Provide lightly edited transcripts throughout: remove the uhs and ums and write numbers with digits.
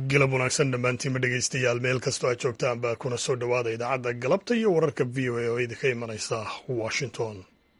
galab wanaagsan dhammaantiinma dhegaystayaal meel kastoo aad joogtaan baa kuna soo dhowaada idaacadda galabta iyo wararka v o a oo idinka imanaysa washington.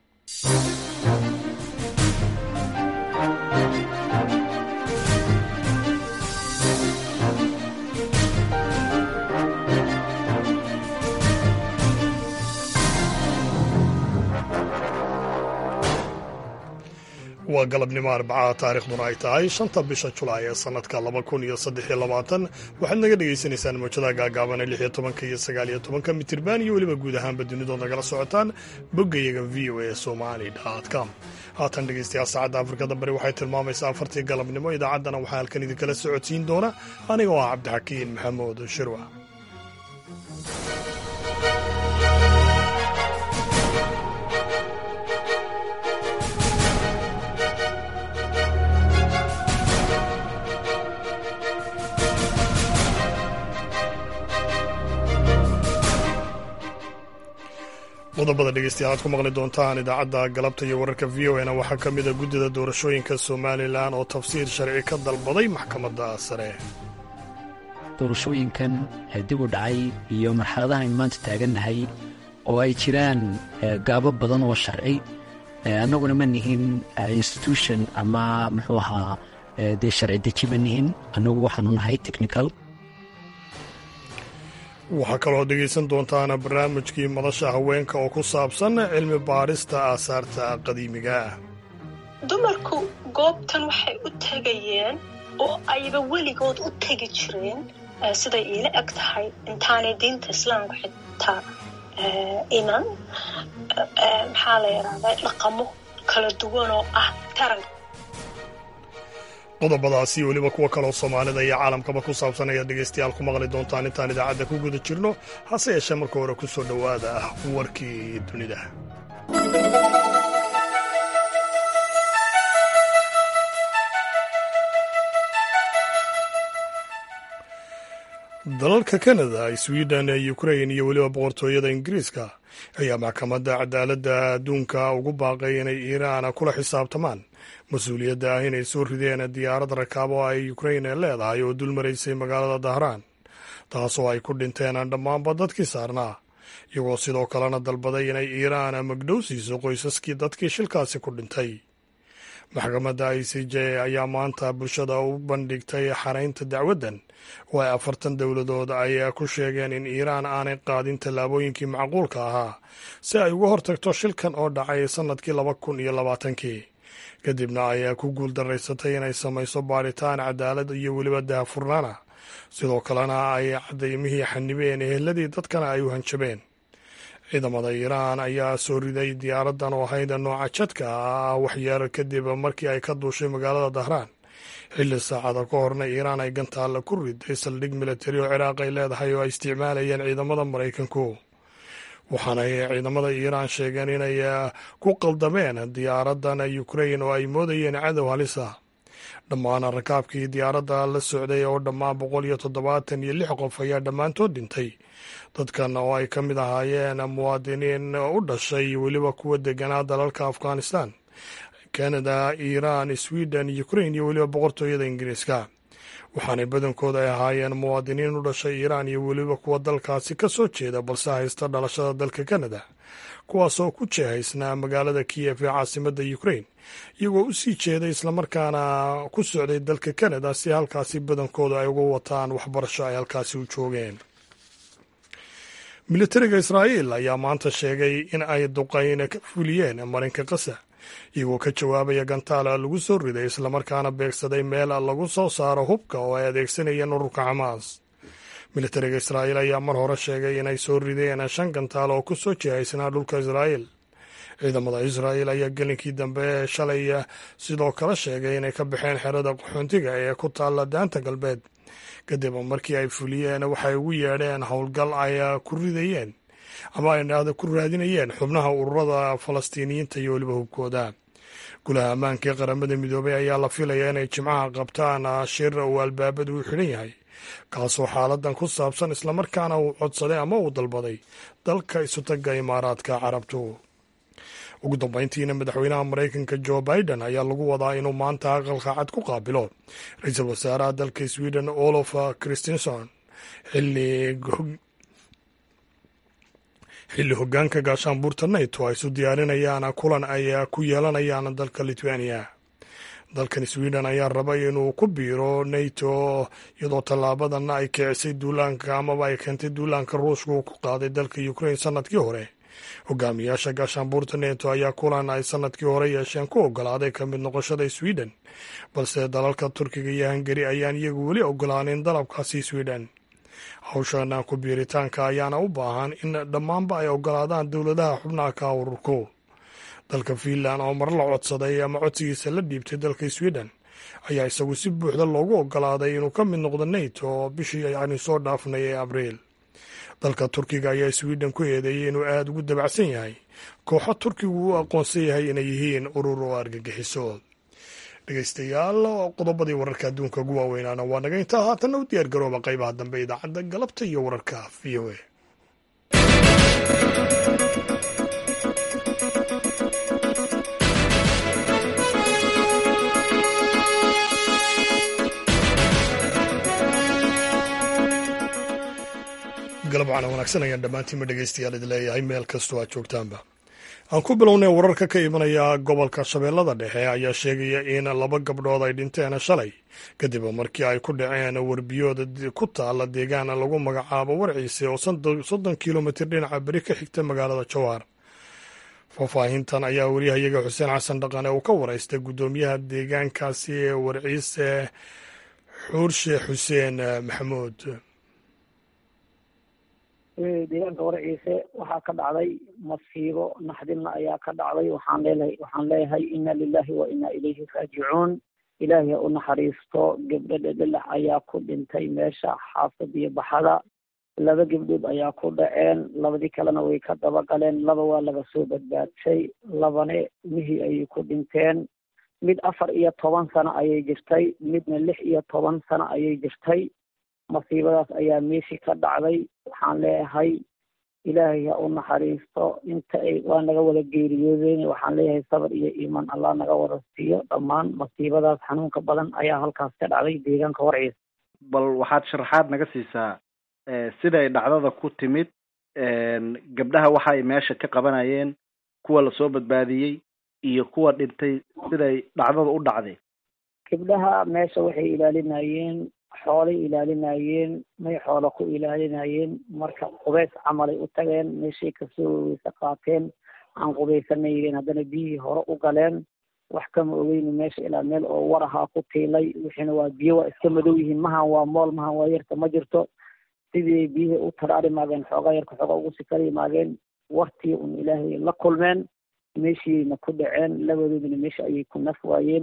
waa galabnimo arbacaa taariikhduna ay tahay 5 bisha Julaay ee sanadka 2023 waxaad naga dhagaysanaysaan mowjadaha gaagaaban ee 16 iyo 19 mitirban iyo weliba guud ahaanba dunidood nagala socotaan boggayaga voasomali.com. haatan dhegaystayaal saacadda Afrikada bari waxay tilmaamaysaa 4 galabnimo. idaacaddana waxaa halkan idinkala socodsiin doona aniga oo ah Cabdixakiin Maxamuud Shirwa. qodobada dhegeystayaal aad ku maqli doontaan idaacadda galabta iyo wararka v o na waxaa ka mid a guddida doorashooyinka somalilan oo tafsiir sharci ka dalbaday maxkamadda sare. doorashooyinkan dib u dhacay iyo marxaladaha aynu maanta taagannahay oo ay jiraan gaabo badan oo sharci, annaguna ma nihin institution ama muxuu ahaa dee sharci deji ma nihin, annagu waxaanu nahay technical. waxaa kaloo dhegaysan doontaan barnaamijkii madasha haweenka oo ku saabsan cilmi baarista aasaarta qadiimiga ah. dumarku goobtan waxay u tegayeen oo ayba weligood u tegi jireen siday iila eg tahay intaanay diinta islaamka xitaa iman maxaa la yidhahdaa dhaqamo kala duwan oo ah taranka. qodobadaasi weliba kuwa kaloo soomaalida iyo caalamkaba ku saabsan ayaad dhegaystayaal ku maqli doontaan intaan idaacadda ku guda jirno. hase yeeshee marka hore ku soo dhowaada warkii dunida. dalalka Kanada, Sweden, Ukraine iyo weliba boqortooyada Ingiriiska ayaa maxkamadda cadaaladda adduunka ugu baaqay inay Iiraan kula xisaabtamaan mas-uuliyadda ah inay soo rideen diyaarad rakaab oo ay Ukraine leedahay oo dul maraysay magaalada Dahraan, taasoo ay ku dhinteen dhammaanba dadkii saarnaa, iyagoo sidoo kalena dalbaday inay Iiraan magdhow siiso qoysaskii dadkii shilkaasi ku dhintay. maxkamadda ICJ ayaa maanta bulshada u bandhigtay xaraynta dacwaddan oo ay 40 dowladood ay ku sheegeen in Iiraan aanay qaadin tallaabooyinkii macquulka ahaa si ay uga hortagto shilkan oo dhacay sannadkii 2020 kadibna ayaa ku guuldaraysatay inay samayso baaritaan cadaalad iyo weliba daahfurnaana, sidoo kalena ay cadaymihii xanibeen eheladii dadkana ay u hanjabeen. ciidamada Iiraan ayaa soo riday diyaaraddan oo ahayd nooca jadka ah waxyaalo kadib markii ay ka duushay magaalada Dahraan, xilli saacada ka horna Iiraan ay gantaal ku riday saldhig militari oo Ciraaq ay leedahay oo ay isticmaalayeen ciidamada Maraykanku. waxaana ciidamada Iiraan sheegeen inay ku qaldameen diyaaraddan Ukraine oo ay moodayeen cadow halis ah. dhammaan rakaabkii diyaaradda la socday oo dhammaan 176 qof ayaa dhammaantood dhintay. dadkan oo ay ka mid ahaayeen muwaadiniin u dhashay weliba kuwa deganaa dalalka Afghanistan, Canada, Iiraan, Sweden, Ukraine iyo weliba boqortooyada Ingiriiska. waxaanay badankooda ay ahaayeen muwaadiniin u dhashay Iiraan iyo weliba kuwa dalkaasi ka soo jeeda balse haysta dhalashada dalka Canada, kuwaasoo ku jeehaysnaa magaalada Kiev ee caasimadda Ukraine, iyagoo u sii jeeday islamarkaana ku socday dalka Canada si halkaasi badankooda ay uga wataan waxbarasho ay halkaasi u joogeen. militariga Israa'iil ayaa maanta sheegay in ay duqayn ka fuliyeen marinka Gaza, iyagoo ka jawaabaya gantaala lagu soo riday islamarkaana beegsaday meel lagu soo saaro hubka oo ay adeegsanayeen ururka Xamaas. militariga Israa'iil ayaa mar hore sheegay inay soo rideen 5 gantaal oo ku soo jihaysnaa dhulka Israa'iil. ciidamada Israa'iil ayaa gelinkii dambe shalay sidoo kale sheegay inay ka baxeen xerada qaxoontiga ee ku taalla daanta galbeed kadib markii ay fuliyeen waxay ugu yeedheen howlgal ay ku ridayeen ama ay ku raadinayeen xubnaha ururada Falastiiniyiinta iyo weliba hubkooda. golaha ammaanka ee qaramada midoobay ayaa la filayaa inay Jimcaha qabtaan shir uu albaabadu u xidhan yahay, kaasoo xaaladan ku saabsan islamarkaana uu codsaday ama uu dalbaday dalka isutaga Imaaraadka Carabtu. ugu dambeyntiina madaxweynaha maraykanka joe biden ayaa lagu wadaa inuu maanta aqalka cad ku qaabilo ra-iisul wasaaraha dalka sweden olof christensen xilli hoggaanka gaashaanbuurta nato ay isu diyaarinayaan kulan ay ku yeelanayaan dalka lithuania. dalkan sweden ayaa rabay inuu ku biiro nato iyadoo tallaabadanna ay kicisay duulaanka amaba ay keentay duulaanka ruushka uu ku qaaday dalka ukraine sanadkii hore. hogaamiyaasha gaashaanbuurta neto ayaa kulan ay sanadkii hore yeesheen ku ogolaaday ka mid noqoshada sweden, balse dalalka turkiga iyo hungari ayaan iyagu weli ogolaanin dalabkaasi sweden. hawshana ku biiritaanka ayaana u baahan in dhammaanba ay ogolaadaan dowladaha xubnaha ka ururku. dalka Finland oo mar la codsaday ama codsigiisa la dhiibtay dalka Sweden ayaa isagu si buuxda loogu ogolaaday inuu ka mid noqdo NATO bishii aynu soo dhaafnay ee Abriil. dalka Turkiga ayaa Sweden ku eedeeyay inuu aad ugu dabacsan yahay kooxo Turkigu u aqoonsan yahay inay yihiin urur oo argagixiso. dhegeystayaal, qodobadii wararka adduunka ugu waaweynaana waa naga intaa. haatanna u diyaar garooba qaybaha dambe idaacadda galabta iyo wararka VOA. galab cana wanaagsan ayaan dhammaantiinba dhegeystayaal idin leeyahay meel kastoo aad joogtaanba. aan ku bilownay wararka ka imanaya gobolka Shabeellada Dhexe ayaa sheegaya in 2 gabdhood ay dhinteen shalay kadib markii ay ku dhaceen warbiyooda ku taala deegaan lagu magacaabo Warciise oo 30 kiilomitir dhinaca bari ka xigta magaalada Jowhar. faahfaahintan ayaa wariyahayaga Xuseen Xasan Dhaqane uu ka waraystay gudoomiyaha deegaankaasi ee Warciise Xurshe Xuseen Maxamuud. deegaanka Warciise waxaa ka dhacday masiibo naxdinna ayaa ka dhacday. waxaan leeyahay inna lillahi wa inna ilayhi raajicuun. ilaahay u naxariisto. gabdho dhedhelax ayaa ku dhintay meesha xaafad iyo baxada. 2 gabdhood ayaa ku dhaceen, 2 kalena way ka daba galeen. 2 waa laga soo badbaadshay, 2 mihii ayay ku dhinteen. mid 14 sano ayay jirtay, midna 16 sano ayay jirtay. masiibadaas ayaa meeshii ka dhacday. waxaan leeyahay ilaahay ha u naxariisto. inta waa naga wada geeriyoodeen. waxaan leeyahay sabar iyo iimaan allah naga wada siiyo. dhammaan masiibadaas xanuunka badan ayaa halkaas ka dhacday deegaanka Warciise. bal waxaad sharaxaad naga siisaa siday dhacdada ku timid, gabdhaha waxa ay meesha ka qabanayeen, kuwa lasoo badbaadiyey iyo kuwa dhintay, siday dhacdada u dhacday. gabdhaha meesha waxay ilaalinayeen xoolay ilaalinayeen, may xoolo ku ilaalinayeen. marka qubeys camalay u tageen, meeshay kasoo weyse qaateen. aan qubaysanayeen, haddana biyihii hore u galeen. wax kama ogeyni meesha ilaa meel oo war ahaa ku tiilay. wixiina waa biyo, waa iska madow yihiin. mahan waa mool, mahan waa yarta ma jirto. sidii biyihii u taraari maageen, xoogaa yarka xoogaa ugu sikari maageen. wartii un ilaahay la kulmeen, meeshiina ku dhaceen. 2doodina meesha ayay ku naf waayeen.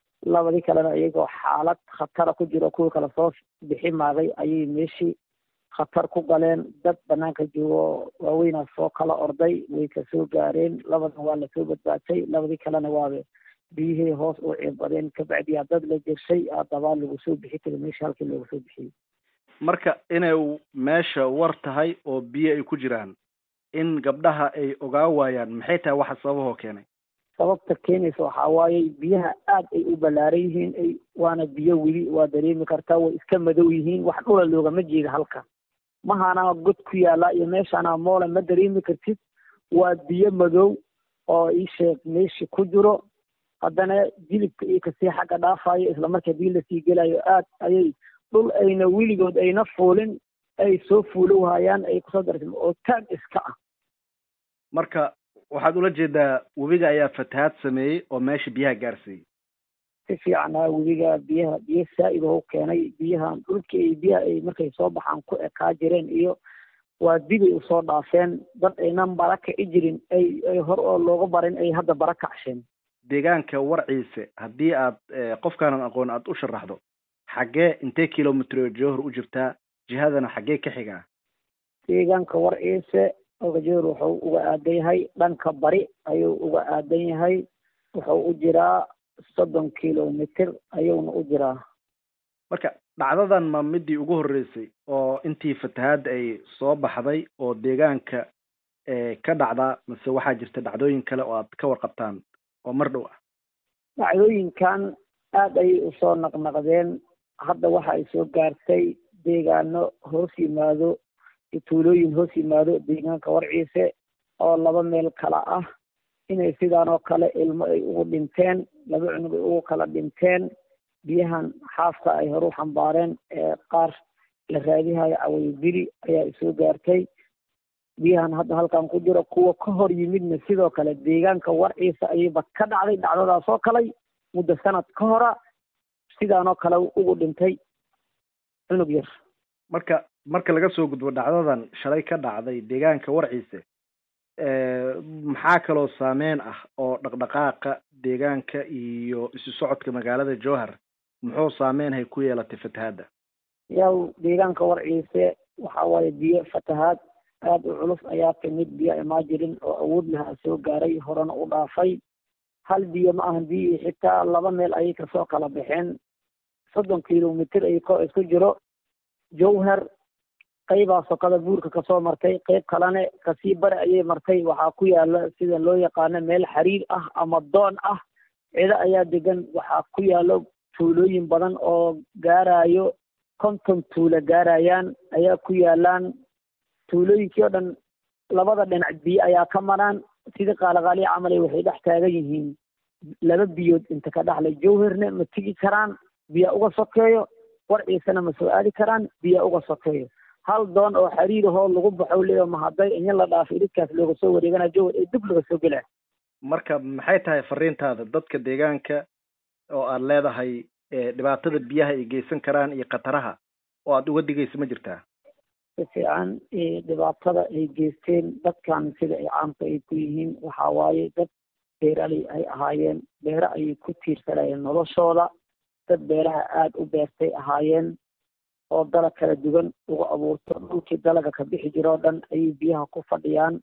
2 kalena iyagoo xaalad khatara ku jiro, kuwii kale soo bixi maagay ayay meeshii khatar ku galeen. dad banaanka joogo waaweynaa soo kala orday, way kasoo gaareen. 2 waa lasoo badbaadsay, 2 kalena waaba biyihii hoos u ciibadeen. kabacdiyaa dad la jirshay, dabaa lagu soo bixi kara meesha halkii loogu soo bixiyey. marka inay meesha war tahay oo biyo ay ku jiraan, in gabdhaha ay ogaa waayaan, maxay tahay waxa sababahoo keenay? sababta keenaysa waxaa waaye biyaha aad ay u ballaaran yihiin. waana biyo weli, waa dareemi kartaa, way iska madow yihiin. wax dhula loogama jeeda halka. mahana god ku yaala iyo meeshana moola ma dareemi kartid. waa biyo madow oo isheeg meeshii ku jiro. haddana jilibka iyo kasii xagga dhaafayo, isla markaa biyo lasii gelayo. aad ayay dhul ayna weligood ayna fuulin ay soo fuulowhayaan, ay kusoo darsan oo taag iska ah. marka waxaad ula jeedaa webiga ayaa fatahaad sameeyey oo meesha biyaha gaarsiiyey? si fiican webiga biyo saa'id oo keenay. biyahan dhulkii biyaha ay markay soo baxaan ku ekaa jireen iyo waa dibay usoo dhaafeen. dad aynan barakaci jirin, ay hor oo looga barin ay hadda barakacsheen. deegaanka Warciise haddii aad qofkaanan aqoon aad u sharaxdo, xaggee intee kilomitr Jowhar u jirtaa, jihadana xaggee ka xigaa? deegaanka Warciise Jowhar wuxuu uga aadan yahay dhanka bari ayuu uga aadan yahay. wuxuu u jiraa 30 kilomitr ayuuna u jiraa. marka dhacdadan ma midii ugu horeysay oo intii fatahaad ay soo baxday oo deegaanka ka dhacda mase waxaa jirta dhacdooyin kale oo aad ka warqabtaan oo mar dhow ah? dhacdooyinkan aada ayay usoo naqnaqdeen. hadda waxa ay soo gaartay deegaano hoos yimaado, tuulooyin hoos yimaado deegaanka Warciise oo laba meel kala ah, inay sidaan oo kale ilmo ay ugu dhinteen, laba cunug ay ugu kala dhinteen. biyahan xaafka ay horu xambaareen qaar la raadihayo cawaydili ayaa soo gaartay. biyahan hadda halkan ku jiro kuwa ka hor yimidna sidoo kale deegaanka Warciise ayayba ka dhacday dhacdadaas oo kale muddo sanad ka hora sidaan oo kale ugu dhintay cunug yar. marka laga soo gudbo dhacdadan shalay ka dhacday deegaanka Warciise, maxaa kaloo saameyn ah oo dhaqdhaqaaqa deegaanka iyo isu socodka magaalada Jowhar muxuu saameynhay ku yeelatay fatahaada? yaw deegaanka Warciise waxa waaye biyo fatahaad aada u culus ayaa timid. biyo imaa jirin oo awood lahaa soo gaaray, horena u dhaafay. hal biyo ma ahan biyo, xitaa laba meel ayay kasoo kala baxeen. 30 kilomitir ay isku jiro. Jowhar qaybaa sokada buurka kasoo martay, qayb kalena kasii bari ayay martay. waxaa ku yaala sida loo yaqaano meel xariir ah ama doon ah, ciido ayaa degan. waxaa ku yaalo tuulooyin badan oo gaarayo 50 tuulo gaarayaan ayaa ku yaalaan. tuulooyinkii oo dhan labada dhinac biyo ayaa ka maraan. sida qaalaqaaliya camal waxay dhex taagan yihiin laba biyood inta ka dhaxlay. Jowharna ma tigi karaan, biyo uga sokeeyo. Warciisana ma soo aadi karaan, biyo uga sokeeyo. hal doon oo xariir ahoo lagu baxo leeyo ma hadday in la dhaafo idinkaas looga soo wareegana Jowhar ee dib laga soo gelaa. marka maxay tahay fariintaada dadka deegaanka oo aad leedahay dhibaatada biyaha ay geysan karaan iyo khataraha oo aad uga digayso ma jirtaa? si fiican dhibaatada ay geysteen dadkan sida ay caamka ay ku yihiin waxaa waaye dad beeraley ay ahaayeen, beero ayay ku tiirsanayeen noloshooda. dad beeraha aada u beertay ahaayeen oo dalag kala duwan ugu abuurto. dhulkii dalaga ka bixi jiro o dhan ayay biyaha ku fadhiyaan.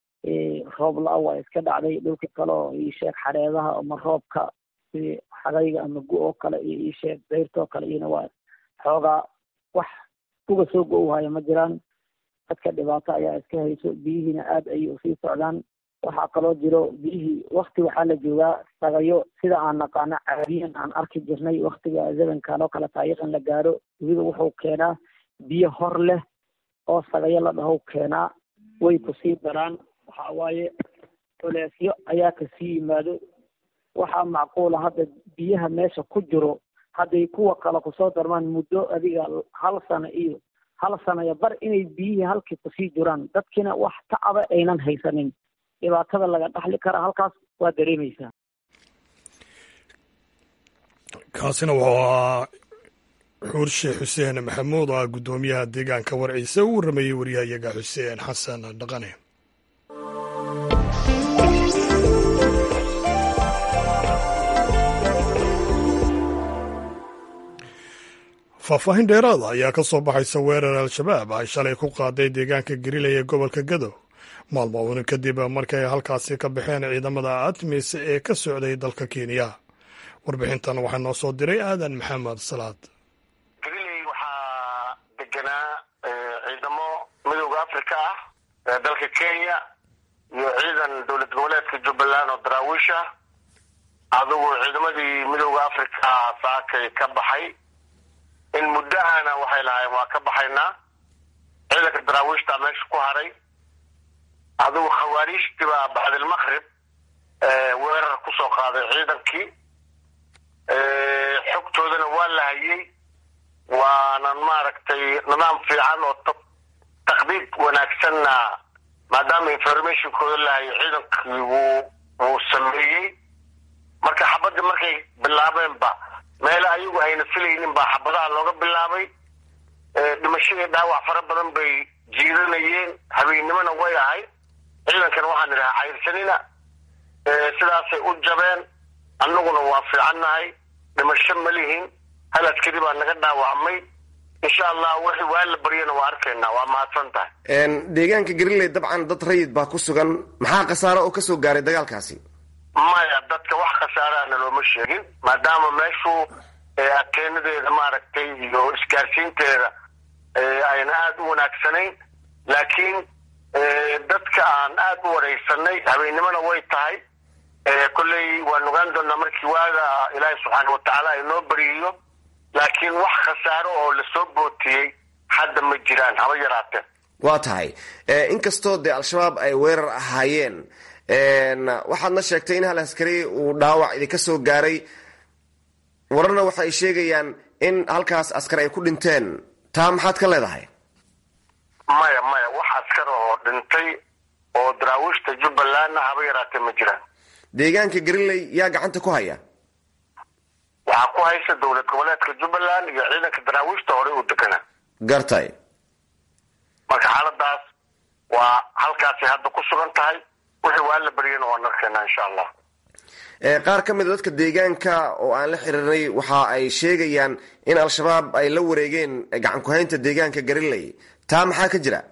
roob la-a waa iska dhacday. dhulkii kale oo iisheeg xareedaha ama roobka xagayga ama gu oo kale iyo iisheeg dayrtoo kale iyona waa xoogaa wax uga soo go-wahaya ma jiraan. dadka dhibaato ayaa iska hayso. biyihiina aada ayay usii socdaan. waxaa kaloo jiro biyihii wakti waxaa la joogaa sagayo sida aan naqaano caadiyan aan arki jirnay waktiga zamankan oo kale taariikhan la gaaro. webiga wuxuu keenaa biyo hor leh oo sagayo la dhaho keenaa, way kusii daraan. waxaa waaye culeesyo ayaa kasii yimaado. waxaa macquula hadda biyaha meesha ku jiro hadday kuwa kale kusoo darmaan muddo adiga 1 sano iyo 1 sano iyo bar inay biyihii halkii kusii jiraan. dadkiina wax tacaba aynan haysanin. dhibaatada laga dhaxli karaa halkaas waa dareemaysaa. kaasina wuxuu ahaa xuurshe xuseen maxamuud oo ah guddoomiyaha deegaanka Warciise uu waramayey wariyahayaga xuseen xasan dhaqane. faahfaahin dheeraada ayaa ka soo baxaysa weerar al-shabaab ay shalay ku qaaday deegaanka Gariley ee gobolka Gadow maalmoodin kadib markay halkaasi ka baxeen ciidamada ATMIS ee ka socday dalka Kenya. warbixintan waxaa noo soo diray aadan maxamed salaad. Gariley waxaa deganaa ciidamo midowga Afrika ah ee dalka Kenya iyo ciidan dowlad goboleedka Jubbaland oo daraawiisha. adigu ciidamadii midowga Afrika saakay ka baxay in muddahana waxay lahaayeen waa ka baxaynaa. ciidanka daraawiishta meesha ku haray. adigu khawaariijtii baa bacdil maqrib weerar ku soo qaaday ciidankii. xogtoodana waa la hayay. waanan maaragtay nidaam fiican oo taqdiid wanaagsanna maadaama informationkooda la hayay ciidankii wuu sameeyey. marka xabadda markay bilaabeenba meel ayagu ayna filaynin baa xabadaha looga bilaabay. dhimashadii dhaawac fara badan bay jiidanayeen. habeennimona way ahayd. ciidankana waxaan idhahaa cayrsanina. sidaasay u jabeen. annaguna waa fiicannahay. dhimasho ma lihin. hal askari baa naga dhaawacmay. insha allah wixii waa la baryana waa arkaynaa. waa mahadsan tahay. deegaanka Gariley dabcan dad rayid baa ku sugan. maxaa khasaaro oo kasoo gaaray dagaalkaasi? maya dadka wax khasaarahana looma sheegin maadaama meeshu adkeenadeeda maaragtay iyo isgaarsiinteeda ayna aada u wanaagsanayn. laakiin dadka aan aad u wareysanay habeennimona way tahay kolley waan ogaan doonaa markii waaga ilaahay subxaana watacaala inoo bariyo laakiin wax khasaaro oo lasoo bootiyey hadda ma jiraan haba yaraatee waa tahay inkastoo dee al-shabaab ay weerar ahaayeen waxaadna sheegtay in hal askari uu dhaawac idinka soo gaaray wararna waxa ay sheegayaan in halkaas askar ay ku dhinteen taa maxaad ka leedahay maya wax askar oo dhintay oo daraawiishta jubbalandna haba yaraatee ma jiraan deegaanka gariley yaa gacanta ku haya waxaa ku haysa dowlad goboleedka jubbaland iyo ciidanka daraawiishta horey u deganaa gartay marka xaaladaas waa halkaasay hadda ku sugan tahay wixii waa la baryana waan arkeenaa insha allah qaar ka mid a dadka deegaanka oo aan la xiriirnay waxa ay sheegayaan in al-shabaab ay la wareegeen gacan ku-haynta deegaanka gariley taa maxaa ka jira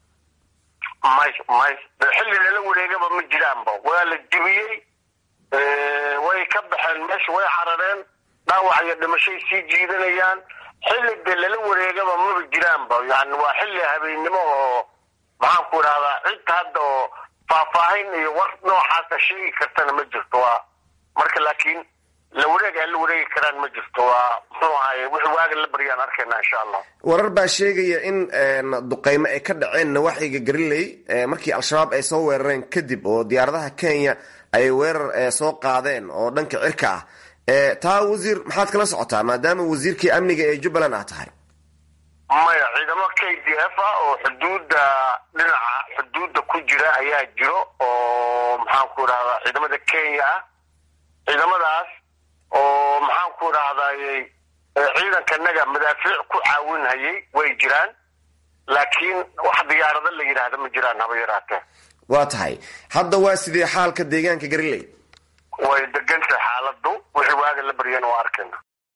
may xilli lala wareegaba ma jiraanba waa la jibiyey way ka baxeen meesha way carareen dhaawac iyo dhimashay sii jiidanayaan xilli dee lala wareegaba maba jiraanba yani waa xilli habeennimo oo maxaan ku idhahdaa cid hadda oo faahfaahin iyo war noocaasa sheegi kartana ma jirto waa marka laakiin la wareeg aan la wareegi karaan ma jirto waa muxuu ahaye wixii waaga la baryaan arkayna insha allah warar baa sheegaya in duqeymo ay ka dhaceen nawaaxiga gariley markii al-shabaab ay soo weerareen kadib oo diyaaradaha kenya ay weerar soo qaadeen oo dhanka cirka ah taa wasiir maxaad kala socotaa maadaama wasiirkii amniga ee jubbaland ah tahay maya ciidamo k d f ah oo xuduudda dhinaca xuduudda ku jira ayaa jiro oo maxaan ku idhahdaa ciidamada kenya ah ciidamadaas oo maxaan ku idhahdayy ciidankanaga madaafiic ku caawinhayay way jiraan laakiin wax diyaarado la yidhaahda ma jiraan haba yaraatee waa tahay hadda waa sidee xaalka deegaanka gariley way degantahay xaaladu wixii waaga la baryana waa arkayna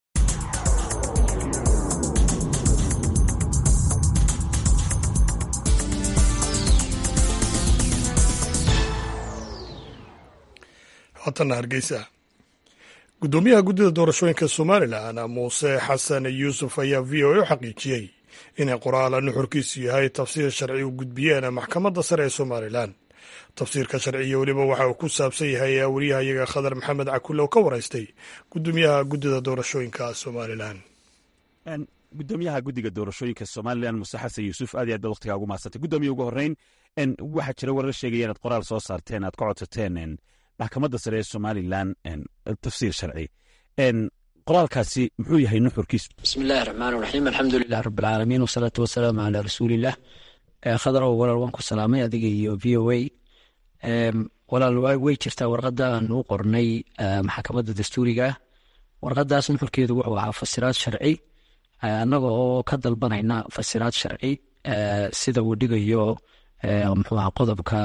haatana hargeysa guddoomiyaha guddida doorashooyinka somalilan muuse xasan yuusuf ayaa v o a u xaqiijiyey inay qoraala nuxurkiisu yahay tafsiir sharci u gudbiyeen maxkamadda sare ee somalilan tafsiirka sharciya weliba waxa uu ku saabsan yahay wariyahayaga khadar maxamed cakulle oo ka waraystay guddoomiyaha guddida doorashooyinka somalilan gudoomiyaha guddiga doorashooyinka somalilan muuse xasan yuusuf aad iyo aad baad waqtigaa ugu mahadsantay guddoomiya ugu horreyn waxaa jira warar sheegaya inaad qoraal soo saarteen aad ka codsateen maxkamadda sare ee somalilan tafsiir sharci qoraalkaasi muxuu yahay nuxurkiisu bismi illaahi raxmaan raxiim alxamdu lilah rabi alcaalamiin wasalaatu wasalaamu calaa rasuuliillah khadarow walaal waan ku salaamay adiga iyo v o a walaal way jirtaa warqadda aan u qornay maxkamadda dastuuriga warqadaas nuxurkeedu wuxuu ahaa fasiraad sharci annaga oo ka dalbanayna fasiraad sharci sida uu dhigayo muxuu ahaa qodobka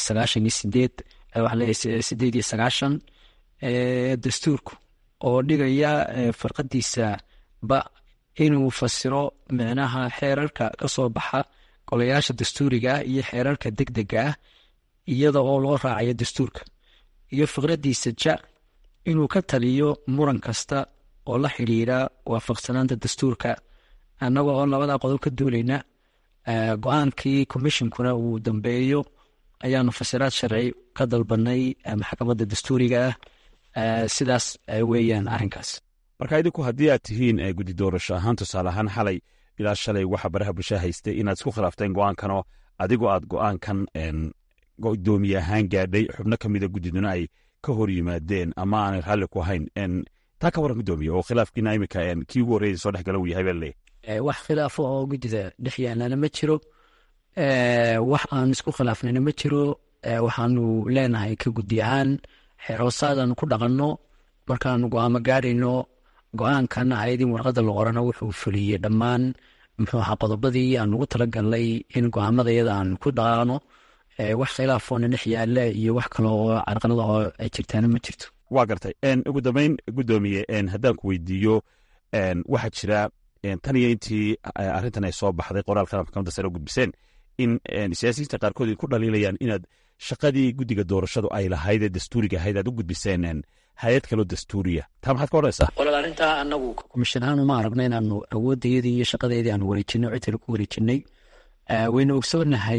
98 dastuurku oo dhigaya farqadiisa ba inuu fasiro micnaha xeerarka ka soo baxa golayaasha dastuuriga iyo xeerarka degdega ah iyada oo loo raacayo dastuurka iyo fikradiisa ja inuu ka taliyo muran kasta oo la xidhiira waafaqsanaanta dastuurka annaga oo labada qodob ka duulayna go-aankii commissionkuna uu dambeeyo ayaanu fasiraad sharci ka dalbanay maxkamadda dastuuriga ah sidaas weeyaan arrinkaas marka idinku haddii aad tihiin guddi doorasho ahaan tusaale ahaan xalay ilaa shalay waxa baraha bulshada haystay inaad isku khilaafteen go-aankanoo adigoo aad go-aankan gudoomiye ahaan gaadhay xubno ka mida guddiduna ay ka hor yimaadeen ama aanay raalli ku ahayn taa ka waran guddoomiye oo khilaafkiina imika kii ugu horreeyay soo dhexgala uu yahay baa leeyahay wax khilaafo oo guddida dhex yaalana ma jiro wax aan isku khilaafnayna ma jiro waxaanu leenahay ka guddi ahaan xeeroosaadaan ku dhaqanno markaanu go-aamo gaarayno go-aankana ayadin warqadda la qorana wuxuu fuliyey dhammaan muxuu ahaa qodobadii aan ugu talagalnay in go-aamada iyada aan ku dhaqaano wax khilaafoona dhex yaala iyo wax kale oo carqalada oo ay jirtaana ma jirto waa gartay ugu dambeyn guddoomiye haddaan ku weydiiyo waxaa jira tan iyo intii arrintan ay soo baxday qoraalkana maxkamadda sare u gudbiseen in siyaasiyiinta qaarkood ay ku dhaliilayaan inaad shaqadii guddiga doorashadu ay lahayd ee dastuuriga ahayd aad u gudbiseen hay-ad kaloo dastuuriya taa maxaad ka odhanaysaa walaal arrintaa anagu komishan ahaan uma aragno inaanu awoodayadii iyo shaqadeedii aanu wareejinay cidkale ku wareejinay wayna ogsoonahay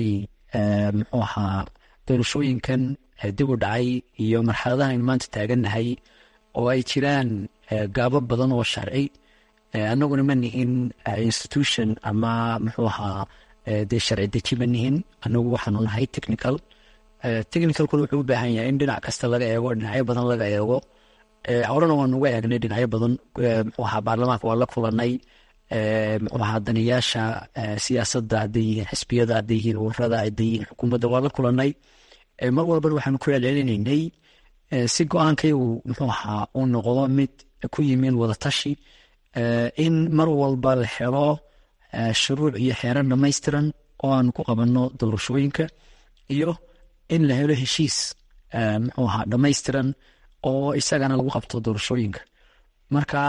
muxuu ahaa doorashooyinkan dib u dhacay iyo marxaladaha aynu maanta taagannahay oo ay jiraan gaabo badan oo sharci annaguna ma nihin institution ama muxuu ahaa dee sharci deji ma nihin annagu waxaanu nahay technicalkuna wuxuu u baahan yahay in dhinac kasta laga eego dhinacyo badan laga eego horena waanu uga eegnay dhinacyo badan muxuu ahaa baarlamaanka waa la kulanay muxuu ahaa daniyaasha siyaasadda hadday yihiin xisbiyada hadday yihiin ururada hadday yihiin xukuumadda waa la kulanay mar walbana waxaanu ku celcelinaynay si go-aankaygu muxuu ahaa uu noqdo mid ku yimin wadatashi in mar walba la helo shuruuc iyo xeerar dhamaystiran oo aanu ku qabanno doorashooyinka iyo in la helo heshiis muxuu ahaa dhamaystiran oo isagana lagu qabto doorashooyinka marka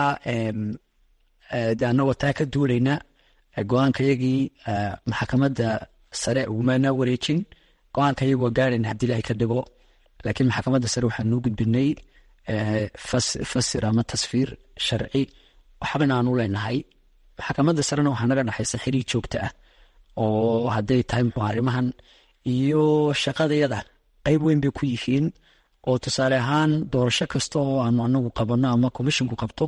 de annagoo taa ka duulayna go-aankayagii maxkamadda sare ugumana wareejin go-aankayagu waa gaarayna haddii ilaahay ka dhigo laakiin maxkamadda sare waxaan noo gudbinay fasir ama tasfiir sharci waxbana aanu leenahay maxkamadda sarena waxaa naga dhexaysa xiriir joogta ah oo hadday tahay muxuu arrimahan iyo shaqadayada qayb weyn bay ku yihiin oo tusaale ahaan doorasho kasta oo aanu anagu qabanno ama commisshinku qabto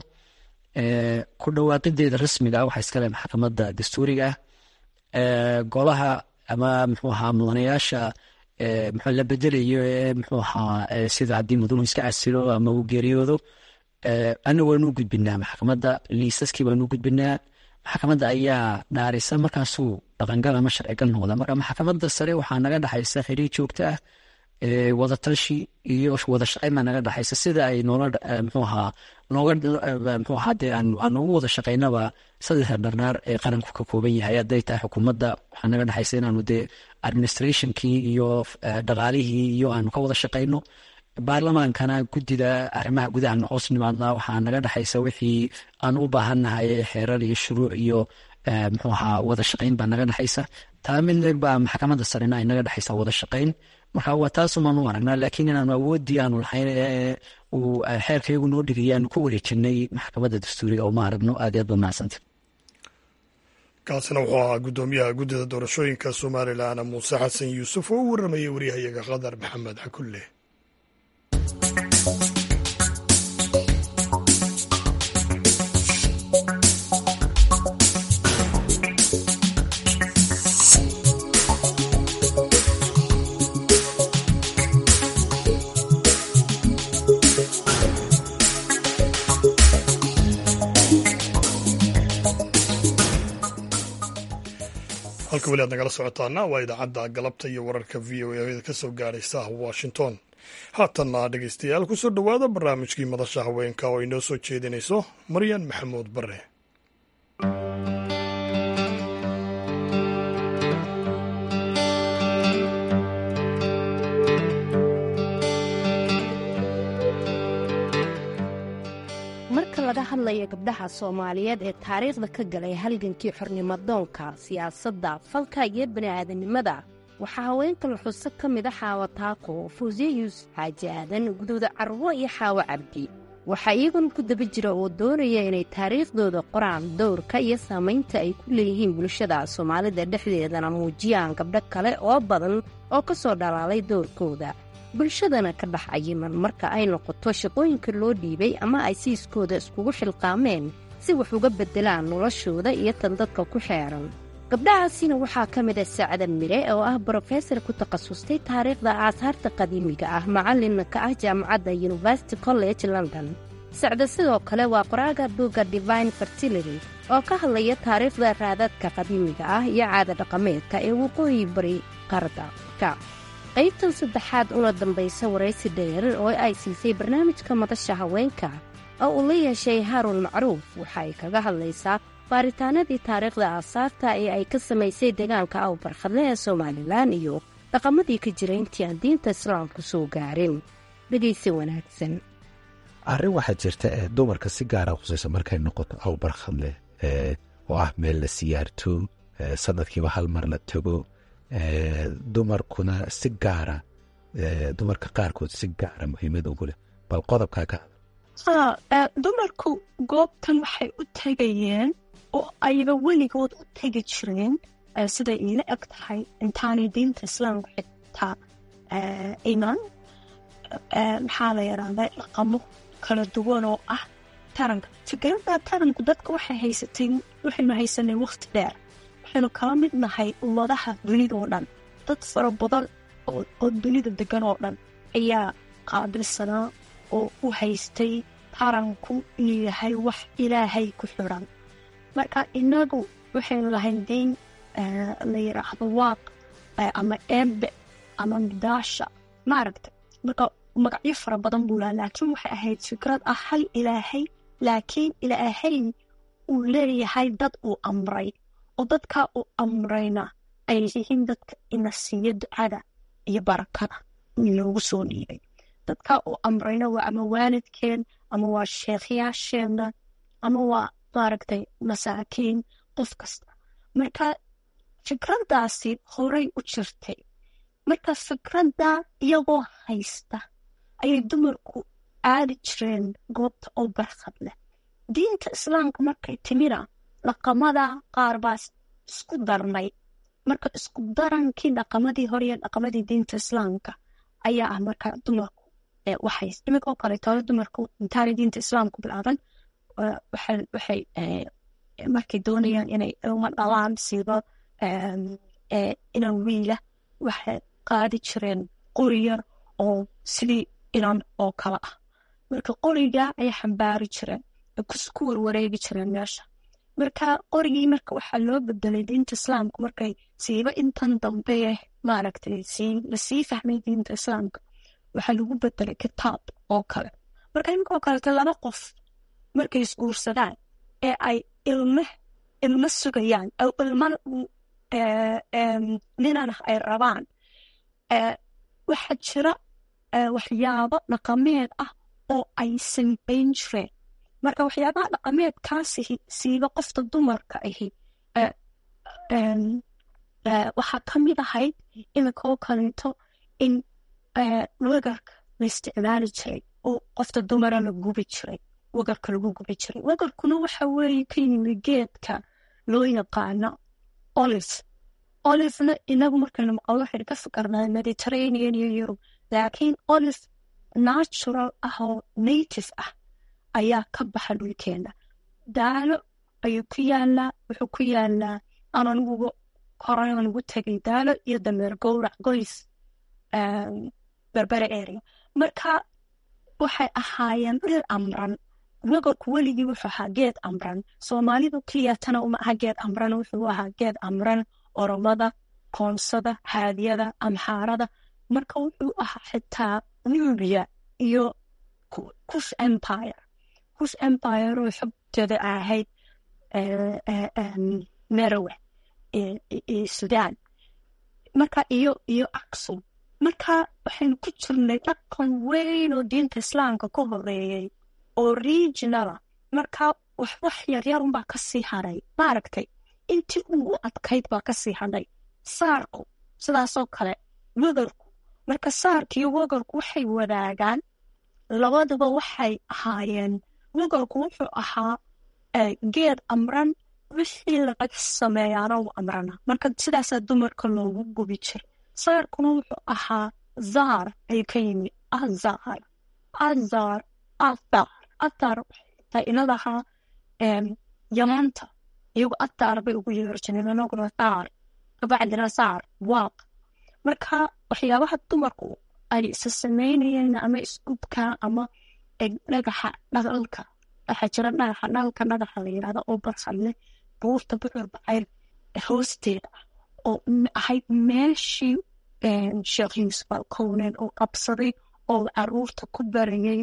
ku dhawaaqideeda rasmiga ah waxaa iskale maxkamadda dastuuriga ah golaha ama muxuu ahaa mudanayaasha muxuu la bedelayo muxuu ahaa sida haddii mudanuhu iska casilo ama uu geeriyoodo anagu waanu gudbinaa maxkamadda liisaskii baanu gudbinaa maxkamadda ayaa dhaarisa markaasuu dhaqangal ama sharcigal noqda marka maxkamadda sare waxaa naga dhexaysa xiriir joogta ah wadatashi iyo wada shaqayn baa naga dhexaysa sida ay noola muxuu ahaa muxuu ahaa dee aan ugu wada shaqaynaba saddexa dharnaar ee qaranku ka kooban yahay hadday tahay xukuumadda waxaa naga dhexaysa inaanu dee administrationkii iyo dhaqaalihii iyo aanu ka wada shaqayno baarlamaankana guddida arrimaha gudaha hoos nimaadna waxaa naga dhexaysa wixii aan u baahannahay xeerar iyo shuruuc iyo muxuu ahaa wada shaqayn baa naga dhexaysa taa mid leeg baa maxkamadda sarena ay naga dhexaysa wada shaqayn marka waa taasumaan u aragnaa laakiin inaanu awoodii aanu lahayn uu xeerkayagu noo dhigaya aanu ku wareejinay maxkamadda dastuuriga uma aragno aad iyo aad ba mahadsanta kaasina wuxuu ahaa guddoomiyaha guddida doorashooyinka somalilan muuse xasan yuusuf oo u waramayay waryahayaga qadar maxamed xakulle halka weli aad nagala socotaana waa idaacadda galabta iyo wararka v o a ka soo gaaraysa washington haatanna dhegeystayaal ku soo dhowaada barnaamijkii madasha haweenka oo inoo soo jeedinayso maryan maxamuud bare marka laga hadlaya gabdhaha soomaaliyeed ee taariikhda ka galay halgankii xornimadoonka siyaasadda falka iyo bani'aadanimada waxaa haweenka la xuso ka mid a xaawo taako fuusiye yuusuf xaaji aadan guduuda carwo iyo xaawo cabdi waxaa iyaguna ku daba jira oo doonaya inay taariikhdooda qoraan dowrka iyo saamaynta ay ku leeyihiin bulshada soomaalida dhexdeedana muujiyaan gabdho kale oo badan oo ka soo dhalaalay dowrkooda bulshadana ka dhex cayiman marka ay noqoto shaqooyinka loo dhiibay ama ay siiskooda iskugu xilqaameen si wax uga beddelaan noloshooda iyo tan dadka ku xeeran gabdhahaasina waxaa ka mid ah sacda mire oo ah brofesor ku takhasustay taariikhda aasaarta qadiimiga ah macallinna ka ah jaamacadda university college london sacda sidoo kale waa qoraaga buugga divine fertility oo ka hadlaya taariikhda raadadka qadiimiga ah iyo caada dhaqameedka ee waqooyi bari qaarada afrika qaybtan saddexaad una dambaysa waraysi dheerar oo ay siisay barnaamijka madasha haweenka oo uu la yeeshay haaruun macruuf waxa ay kaga hadlaysaa baaritaanadii taariikhda aasaarta ee ay ka samaysay deegaanka awbarkhadle ee somalilan iyo dhaqamadii ka jira intii aan diinta islaamku soo gaarin dhegaysi wanaagsan arrin waxaa jirta ee dumarka si gaara khusaysa markay noqoto awbarkhadle oo ah meel la siyaarto sanadkiiba hal mar la tago dumarkuna si gaara dumarka qaarkood si gaara muhiimad ugu leh bal qodobkaa ka hadal dumarku goobtan waxay u tegayeen oo ayba weligood u tegi jireen siday iila eg tahay intaanay diinta islaamka xitaa iman maxaa la yaraahdaa dhaqamo kala duwan oo ah taranka. fikradda taranku dadka waxaynu haysanay waqti dheer, waxaynu kala mid nahay ummadaha dunida oo dhan. dad fara badan oo dunida degan oo dhan ayaa qaabilsanaa oo u haystay taranku inuu yahay wax ilaahay ku xiran. marka inagu waxaynu lahayn diin la yiraahdo waaq ama eebe ama midaasha maaragta. marka magacyo fara badan buu lahaa, laakiin waxay ahayd fikrad ah hal ilaahay, laakiin ilaahay uu leeyahay dad uu amray, oo dadka uu amrayna ay yihiin dadka ina siiya ducada iyo barakada inoogu soo dhiibay. dadka uu amrayna waa ama waalidkeen, ama waa sheekhayaasheenna, ama waa maaragtay masaakiin, qof kasta. marka fikraddaasi horay u jirtay. marka fikradda iyagoo haysta ayay dumarku aadi jireen goobta oo barkad leh. diinta islaamka markay timina dhaqamada qaar baa isku darnay. marka isku darankii dhaqamadii hore iyo dhaqamadii diinta islaamka ayaa ah marka dumarku waxay imikoo kaleetooda dumarku intaanay diinta islaamku bilaaban waxay markay doonayaan inay ilmo dhalaan siiba inan wiila waxay qaadi jireen qori yar oo sidii inan oo kale ah. marka qoriga ayay xambaari jireen, ku warwareegi jireen meesha. marka qorigii marka waxaa loo bedelay diinta islaamka markay siiba intan dambe maaragtay lasii fahmay diinta islaamka, waxaa lagu bedelay kitaab oo kale. marka iminkoo kaleeto laba qof markay isguursadaan ee ay ilmo sugayaan oo ilmana ninana ay rabaan, waxaa jira waxyaabo dhaqameed ah oo ay samayn jireen. marka waxyaabaha dhaqameedkaasi siiba qofta dumarka ahi waxaa ka mid ahayd iminkoo kaleeto in wagarka la isticmaali jiray oo qofta dumara la gubi jiray, wagarka lagu gubi jiray. wagarkuna waxa weeye ka yimi geedka loo yaqaano olivena inagu markaynu maqlo waxaynu ka fikirnaa mediterranean iyo yurub, laakiin olive natural ah oo native ah ayaa ka baxa dhulkeena. daalo ayuu ku yaalaa, wuxuu ku yaalaa ananiguga koraan ugu tegay daalo iyo dameer gowrac goys berbere area. marka waxay ahaayeen dhir amran. wagarku weligii wuxuu ahaa geed amran. soomaalidu keliyatana uma aha geed amran, wuxuu ahaa geed amran oromada, koonsada, haadiyada, amxaarada. marka wuxuu ahaa xitaa nubia iyo kush empire oo xogteeda ahayd merowe sudan, marka iyo aksum. marka waxaynu ku jirnay dhaqan weyn oo diinta islaamka ka horeeyey oo regionala. marka wax yaryar unbaa kasii haray, maaragtay intii ugu adkayd baa kasii hadhay. saarku sidaasoo kale, wagarku. marka saarka iyo wagarku waxay wadaagaan, labaduba waxay ahaayeen. wagarku wuxuu ahaa geed amran, wixii laga sameeyaana u amrana. marka sidaasaa dumarka loogu gubi jiray. saarkuna wuxuu ahaa zaar ay ka yimi athar taa inadaha yamaanta iyagu athar bay ugu yeerjineen, anaguna thaar, kabacdina saar waaq. marka waxyaabaha dumarku ay isa samaynayeen ama isgubka ama dhagaxa dhagalka, waxaa jira dhagaxa la yirahdo oo barxadle buurta bucur bacayr hoosteeda oo ahayd meeshii sheekh yuusuf alkownen oo qabsaday oo caruurta ku barayay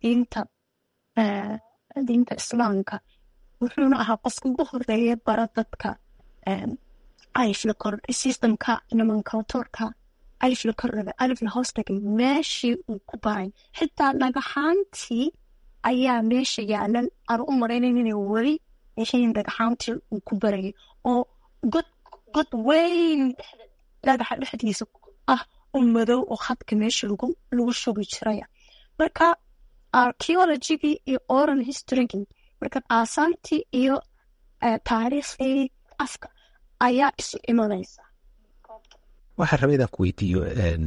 diinta islaamka. wuxuuna ahaa qofka ugu horeeya bara dadka systemka nomenclaturka alif la kordhaga alif la hoos dhigay meeshii uu ku baray. xitaa dhagaxaantii ayaa meesha yaalan. aan u maraynayn inay weli yihiin dhagaxaantii uu ku barayay oo god weyn dhagaxa dhexdiisa ah oo madow oo khadka meesha lagu shubi jiraya. marka archaeologigii iyo oral historygii, marka aasaantii iyo taariikhdii afka ayaa isu imanaysa. waxaan rabay inaan ku weydiiyo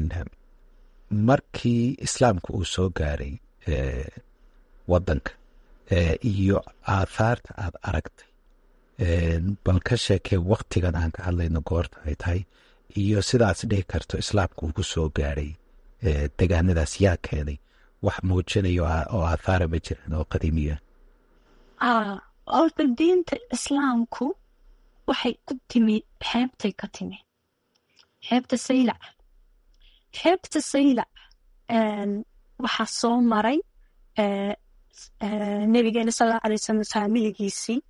markii islaamku uu soo gaaray waddanka iyo aathaarta aad aragtay bal ka sheekee waktigan aan ka hadlayno goorta ay tahay iyo sidaas dhihi karto islaamku uu ku soo gaaray degaanadaas yaa keenay wax muujinayo oo aathaara ma jiran oo qadiimiya. horta diinta islaamku waxay ku timi xeebtay ka timi xeebta saylac. xeebta saylac waxaa soo maray nabigeena sallallahu alayhi wasallam faamiligiisii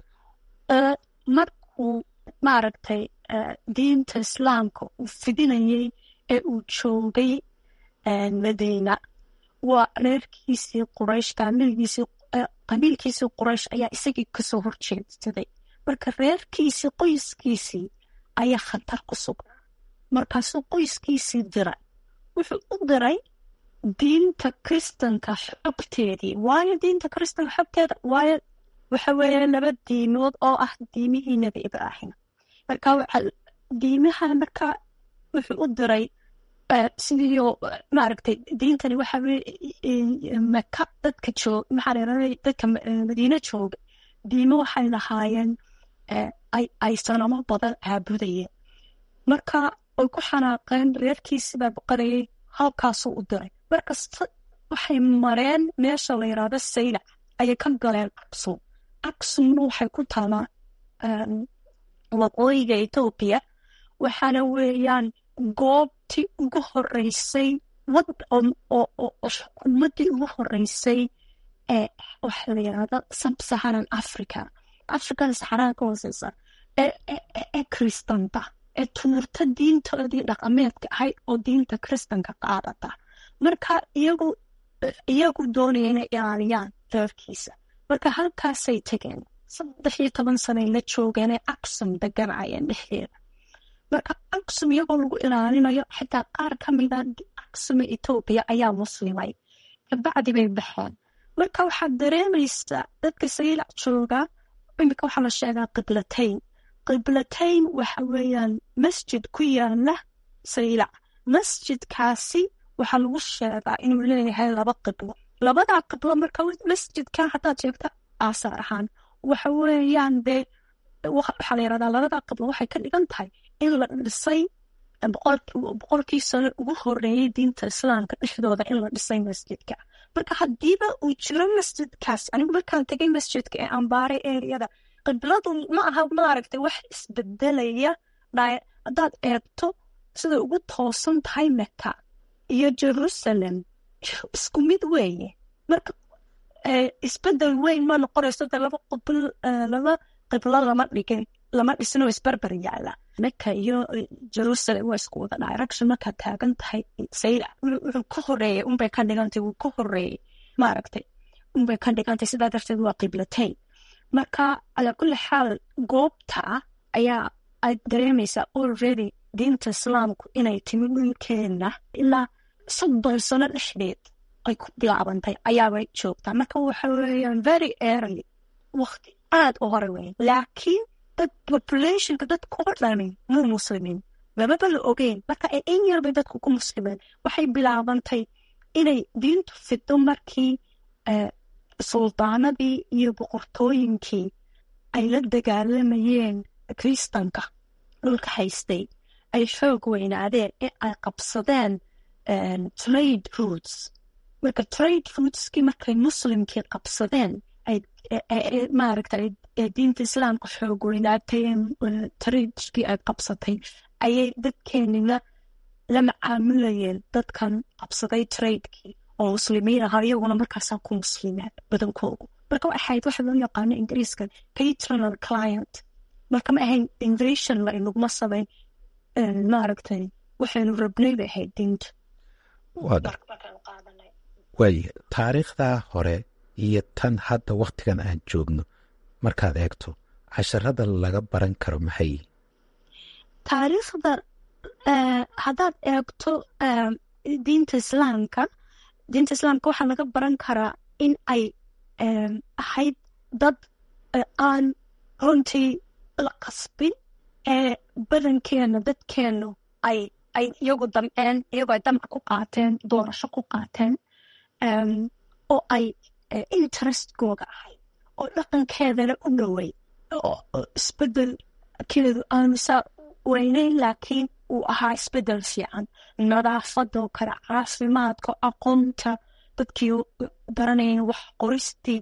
markuu maaragtay diinta islaamka uu fidinayay ee uu joogay madiina waa reerkiisii quraysh qabiilkiisii quraysh ayaa isagii kasoo horjeedsaday. marka reerkiisii qoyskiisii ayaa khatar ku sugnaa. markaasuu qoyskiisii diray, wuxuu u diray diinta kristanka xogteedii. waayo diinta kristanka xogteeda waayo waxa weeye 2 diimood oo ah diimihii nebi ibraahim. marka diimaha marka wuxuu u diray sidii maaragtay diintani waxa maka dadka joog dadka madiina jooga diimo waxay lahaayeen ay sanamo badan caabudayeen. marka ay ku xanaaqeen reerkiisii baa boqorayay, halkaasuu u diray. markasta waxay mareen meesha la yidhaahdo saylac ayay ka galeen aksum. aksumna waxay ku taalaa waqooyiga Ethiopia, waxaana weeyaan goobtii ugu horeysay xukuumaddii ugu horeysay ee waxa la yidhaahdo sub-Saharan african saxaraha ka hooseysa ee kristanta ee tuurta diintoodii dhaqameedka ahayd oo diinta kristanka qaadata. marka iyagu doonaya inay ilaaliyaan reerkiisa. marka halkaasay tegeen 13 sanay la joogeenee aksum deganayeen dhexdeeda. marka aksum iyagoo lagu ilaalinayo xitaa qaar ka mida aksuma Ethiopia ayaa muslimay, kabacdi bay baxeen. marka waxaad dareemaysaa dadka saylac jooga imika waxaa la sheegaa qiblatayn waxa weeyaan masjid ku yaala saylac. masjidkaasi waxaa lagu sheegaa inuu leeyahay 2 qiblo. 2daa qiblo marka masjidka haddaad sheegta aasaar ahaan waxa weeyaan dee waxaa la yidhahdaa 2daa qiblo waxay ka dhigan tahay in la dhisay boqolkii sano ugu horeeyay diinta islaamka dhexdooda in la dhisay masjidka. marka haddiiba uu jiro masjidkaas, anigu markaan tegay masjidka ee ambaaray ereyada, qibladu ma aha maaragtay wax isbedelaya. haddaad eegto siday ugu toosan tahay Maka iyo Jerusalem isku mid weeye. marka isbedel weyn ma noqonayso. 2 qiblo lama dhisno isbarbar yaala. Maka iyo Jerusalem waa isku wada direction. markaad taagan tahay saylac wuxuu ka horeeyay unbay ka dhigantay, wuu ka horeeyay maaragtay unbay ka dhigantay. sidaa darteed waa qiblatayn. marka calaa kulli xaal goobta ayaa aad dareemaysaa already diinta islaamku inay timi dhulkeena ilaa 30 sano dhexdeed ay ku bilaabantay ayaabay joogtaa. marka waxa weeyaan very early, waqti aad u hore weyn. laakiin dad populationka dadka oo dhani muu muslimiin, lababa la ogeyn. marka in yar bay dadku ku muslimeen. waxay bilaabantay inay diintu fido markii suldaanadii iyo boqortooyinkii ay la dagaalamayeen kristanka dhulka haystay ay xoog weynaadeen ee ay qabsadeen trade routes. marka trade routeskii markay muslimkii qabsadeen maaragtay diinta islaamka xoog weynaatay tradekii ay qabsatay ayay dadkeenina la macaamilayeen dadkan qabsaday tradekii oo muslimiin ahaa. iyaguna markaasaa ku muslimeen badankoodu. marka waxay ahayd waxa loo yaqaano ingiriiska patronal client. marka ma ahayn invasion la inaguma samayn, maaragtay waxaynu rabnay bay ahayd diinta. waayo taariikhdaa hore iyo tan hadda waktigan aan joogno markaad eegto casharada laga baran karo maxay? taariikhda haddaad eegto diinta islaamka waxaa laga baran karaa in ay ahayd dad aan runtii la qasbin badankeena dadkeenu ay iyagoo ay damc ku qaateen, doorasho ku qaateen, oo ay interestkooga ahay, oo dhaqankeedana u dhowey, oo isbedelkeedu aanu saa weyneyn, laakiin uu ahaa isbedel fiican. Nadaafadoo kale, caafimaadka, aqoonta, dadkii baranayeen wax qoristii,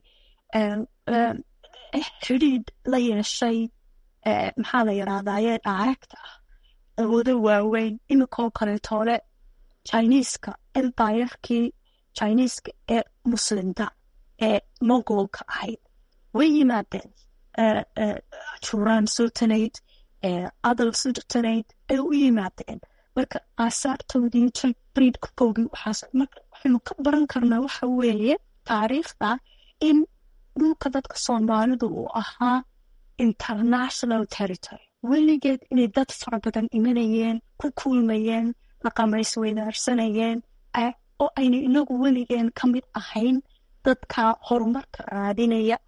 xidhiidh la yeeshay, maxaa la yidhahdaaye dhaaragta ah, awoodo waaweyn. iminkoo kaleetoole Chineeska, empirekii Chineeska ee muslimta ee Mongolka ahayd way yimaadeen, Turan Sultanate, Adal Sultanate ay u yimaadeen. marka aasaartoodii breedkoogii waxaas, marka waxaynu ka baran karnaa waxa weeye taariikhda in dhulka dadka Soomaalidu uu ahaa international territory, weligeed inay dad fara badan imanayeen, ku kulmayeen, dhaqamays weydaarsanayeen, oo aynu inagu weligeen ka mid ahayn dadka horumarka raadinaya,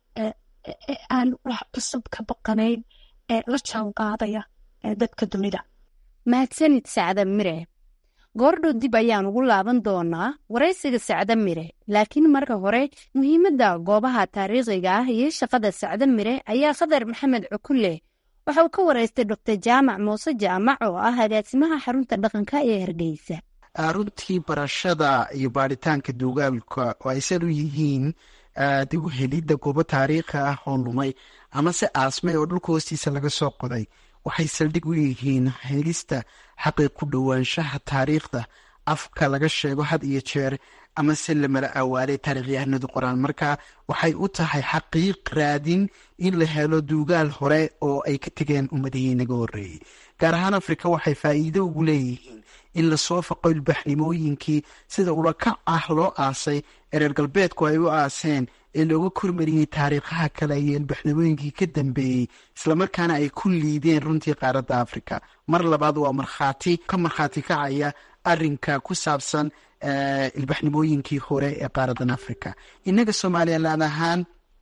aan wax cusub ka baqanayn, la jaan qaadaya dadka dunida. mahadsanid Sacda Mire. goordhow dib ayaan ugu laaban doonaa waraysiga Sacda Mire, laakiin marka hore muhiimadda goobaha taariikhiga ah iyo shaqada Sacda Mire ayaa Khadar Maxamed Cukule waxa uu ka waraystay Dr. Jaamac Muuse Jaamac oo ah agaasimaha xarunta dhaqanka ee Hargeysa. runtii barashada iyo baaritaanka duugaalka oo aysan u yihiin dib u helidda goobo taariikhi ah oo lumay ama se aasmay oo dhulka hoostiisa laga soo qoday, waxay saldhig u yihiin helista xaqii ku dhowaanshaha taariikhda afka laga sheego had iyo jeer ama se lamala awaalay taarikhyahanadu qoraan. marka waxay u tahay xaqiiq raadin in la helo duugaal hore oo ay ka tegeen ummadihii naga horreeyey. gaar ahaan Afrika waxay faa'iido ugu leeyihiin in lasoo faqo ilbaxnimooyinkii sida ulakac ah loo aasay ee reer galbeedku ay u aaseen, ee looga kormariyey taariikhaha kale iyo ilbaxnimooyinkii ka dambeeyey, islamarkaana ay ku liideen runtii qaaradda Afrika. mar labaad waa markhaati kacaya arinka ku saabsan ilbaxnimooyinkii hore ee qaaradan Afrika. innaga Somaliland ahaan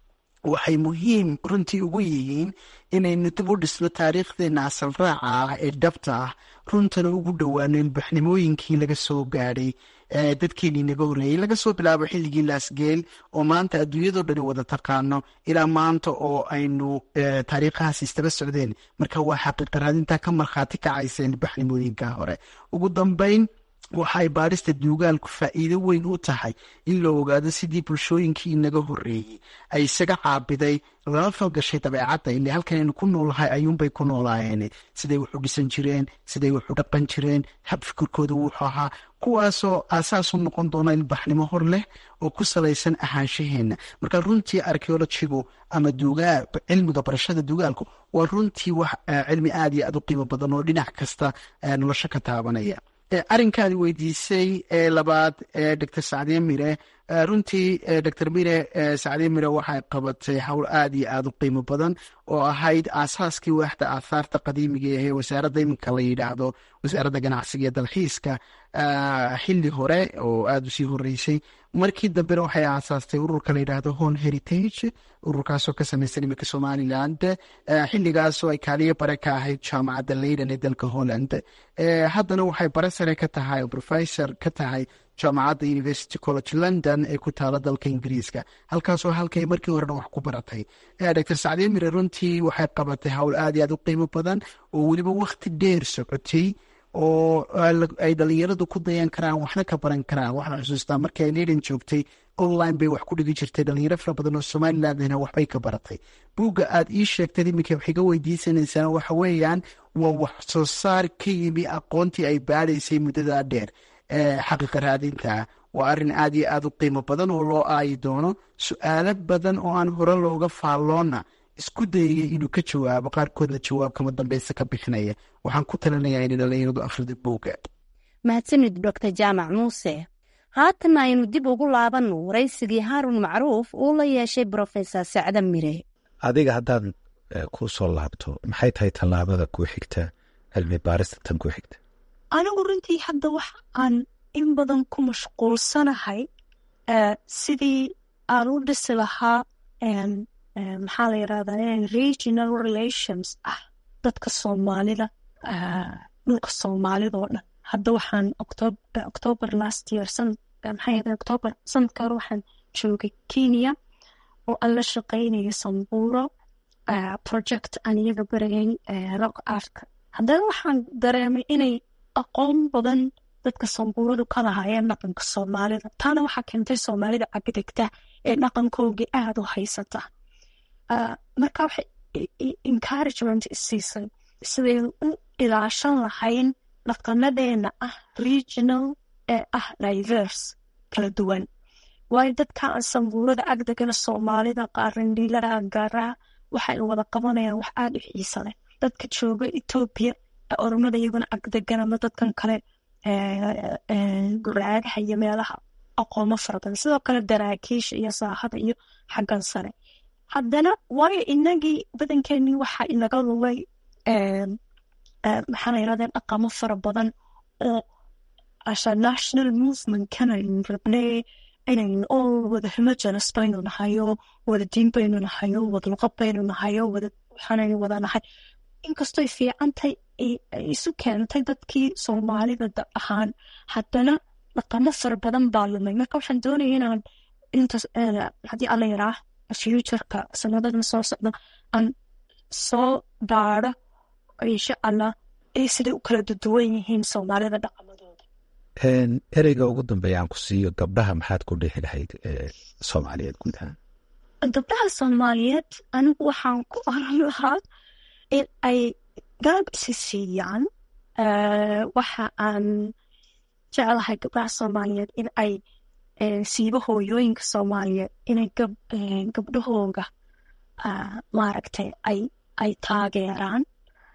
waxay muhiim runtii ugu yihiin inaynu dib u dhisno taariikhdeena asal raaca ah ee dhabta ah, runtana ugu dhowaano ilbaxnimooyinkii laga soo gaadhay dadkeenii naga horreeyey, laga soo bilaabo xilligii laasgeel oo maanta adduunyadoo dhani wada taqaano ilaa maanta oo aynu taariikhahaas istaba socdeen. marka waa xaqiiqa raadintaa ka markhaati kacaysa ilbaxnimooyinka hore. ugu dambeyn waxay baadhista duugaalku faa'iido weyn u tahay in la ogaado sidii bulshooyinkii inaga horreeyey ay isaga caabiday lala falgashay dabeecadda, ilaa halkan aynu ku noolahay ayuunbay ku noolaayeen, siday wax u dhisan jireen, siday wax u dhaqan jireen, hab fikirkooda wuxuu ahaa, kuwaasoo aasaas u noqon doona ilbaxnimo hor leh oo ku salaysan ahaanshaheenna. marka runtii archeologigu ama cilmiga barashada duugaalku waa runtii wax cilmi aad iyo aad u qiimo badan oo dhinac kasta nolosho ka taabanaya. arrinkaadi weydiisay ee labaad ee Dr. Sacdiye Mire, runtii Dr. Mire Sacdiye Mire waxay qabatay hawl aad iyo aad u qiimo badan oo ahayd aasaaskii waaxda aahaarta qadiimiga ee wasaaradda iminka la yidhaahdo wasaaradda ganacsiga iyo dalxiiska xilli hore oo aada usii horeysay. markii dambena waxay aasaastay ururka la yidhaahdo Horn Heritage, ururkaasoo ka samaysan iminka Somaliland, xilligaasoo ay kaaliyo bare ka ahayd jaamacadda Leiden ee dalka Holland. haddana waxay bare sare ka tahay oo professor ka tahay jaamacadda University College London ee ku taala dalka Ingiriiska, halkaasoo halkay markii horena wax ku baratay. Dr. Sacdiye Mire runtii waxay qabatay hawl aad iyo aad u qiimo badan oo weliba waqti dheer socotay oo ay dhalinyaradu ku dayan karaan, waxna ka baran karaan. waxaan xusuustaa markii ay Leiden joogtay online bay wax ku dhigi jirtay, dhalinyaro fara badan oo Somalilandna waxbay ka baratay. buugga aad ii sheegtay iminka waxay ga weydiisanaysaa waxa weeyaan waa wax soo saar ka yimi aqoontii ay baadhaysay muddadaa dheer. xaqiiqa raadinta waa arrin aad iyo aad u qiimo badan oo loo aayi doono. su-aalo badan oo aan hore looga faalloona isku dayaya inuu ka jawaabo, qaarkoodna jawaab kama dambeysa ka bixinaya. waxaan ku talinayaa inay dhalinyaradu akhrida buugga. mahadsanid Dr. Jaamac Muuse. haatan aynu dib ugu laabanno waraysigii Haarun Macruuf uu la yeeshay Professor Sacda Mire. adiga haddaan ku soo laabto, maxay tahay tallaabada ku xigta cilmi baarista tan ku xigta? anigu runtii hadda waxa aan in badan ku mashquulsanahay sidii aan u dhisi lahaa maxaa la yidhahdaa regional relations ah dadka soomaalida dhulka soomaalida oo dhan. Hadda waxaan October last year October sanadka hore waxaan joogay Kenya oo aan la shaqaynayo Samburu project aan iyaga barayay rock art. Haddana waxaan dareemay inay aqoon badan dadka Samburadu ka lahaayeen dhaqanka Soomaalida. Taana waxaa keentay Soomaalida cagdegta ee dhaqankoogii aad u haysata. Marka waxay encouragement isiisay siday u ilaashan lahayn dhaqanadeena regional diverse kala duwan. Waayo dadka aan Samburada agdegana Soomaalida qaarindhiilada gaaraha waxay wada qabanayaan wax aad u xiiso leh. Dadka jooga Ethiopia oromada iyaguna agdegan ama dadkan kale guraagaha iyo meelaha aqoomo fara badan, sidoo kale daraakiisha iyo saaxada iyo xaggan sare. Haddana waayo inagii badankeenii waxaa inaga lugay maxaa la yidhahdeen dhaqamo fara badan oo as a national movement kanaynu rabnay inaynu oo wada homogeneous baynu nahayo, wada diin baynu nahayo, wada luqad baynu nahayo, wada waxaanaynu wada nahay. Inkastoy fiicantahay isu keentay dadkii Soomaalida ahaan, haddana dhaqamo fara badan baa lumay. Marka waxaan doonaya inaan intaas haddii alla yaraa futureka sanadadan soo socda aan soo baaro insha allah siday u kala duwan yihiin Soomaalida dhaqamadooda. ereyga ugu dambeeya aan ku siiyo, gabdhaha maxaad ku dhihi lahayd Soomaaliyeed guud ahaan? Gabdhaha Soomaaliyeed anigu waxaan ku oran lahaa in ay garab isi siiyaan. Waxa aan jeclahay gabdhaha Soomaaliyeed in ay siiba hooyooyinka Soomaaliyeed inay gabdhahooga maaragtay ay taageeraan.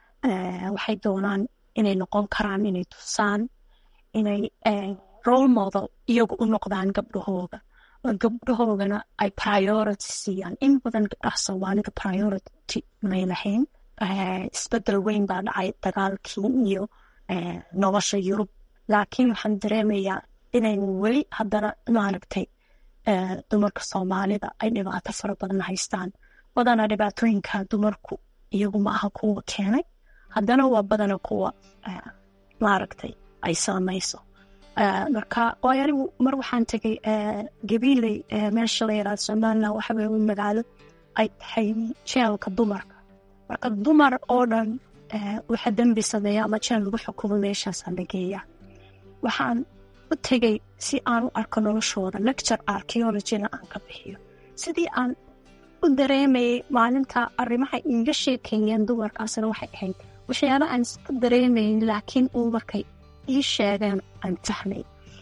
Waxay doonaan inay noqon karaan, inay tusaan, inay role model iyagu u noqdaan gabdhahooga. Gabdhahoogana ay priority siiyaan. In badan gabdhaha Soomaalida priority may lahayn. Isbedel weyn baa dhacay dagaalkii iyo nolosha Yurub, laakiin waxaan dareemayaa inaynu weli haddana maaragtay dumarka Soomaalida ay dhibaato fara badan haystaan. Badanaa dhibaatooyinka dumarku iyagu ma aha kuwa keenay, haddana waa badana kuwa maaragtay ay saamayso. Marka waayo anigu mar waxaan tegay Gabiley meesha la yiraahdo Somaliland, waxa weeye magaalo ay tahay jeelka dumarka. Marka dumar oo dhan waxa dambi sameeya ama jeel lagu xukumo meeshaas la geeyaa. Waxaan u tegay si aan u arko noloshooda, lecture archaeology-na aan ka bixiyo. Sidii aan u dareemayay maalinta arrimaha iiga sheekeeyeen dumarkaasna waxay ahayd waxyaalo aan iska dareemayn, laakiin uu markay ii sheegeen aan fahmay.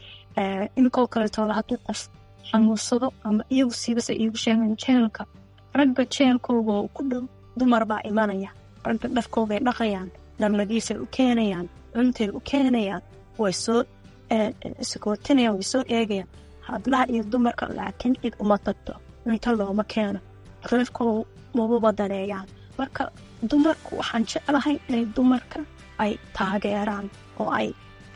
Inkoo kaleetooda hadduu qof xanuunsado ama iyagu siibase iigu sheegeen jeelka, ragga jeelkooga oo ku dhow dumar baa imanaya. Ragga dharkoogay dhaqayaan, dharnadiisay u keenayaan, cuntay u keenayaan, way soo iskootinayaan, way soo eegayaan. Hablaha iyo dumarka laakiin cid uma tagto, cunto looma keeno, reerkooda maba daneeyaan. Marka dumarku waxaan jeclahay inay dumarka ay taageeraan oo ay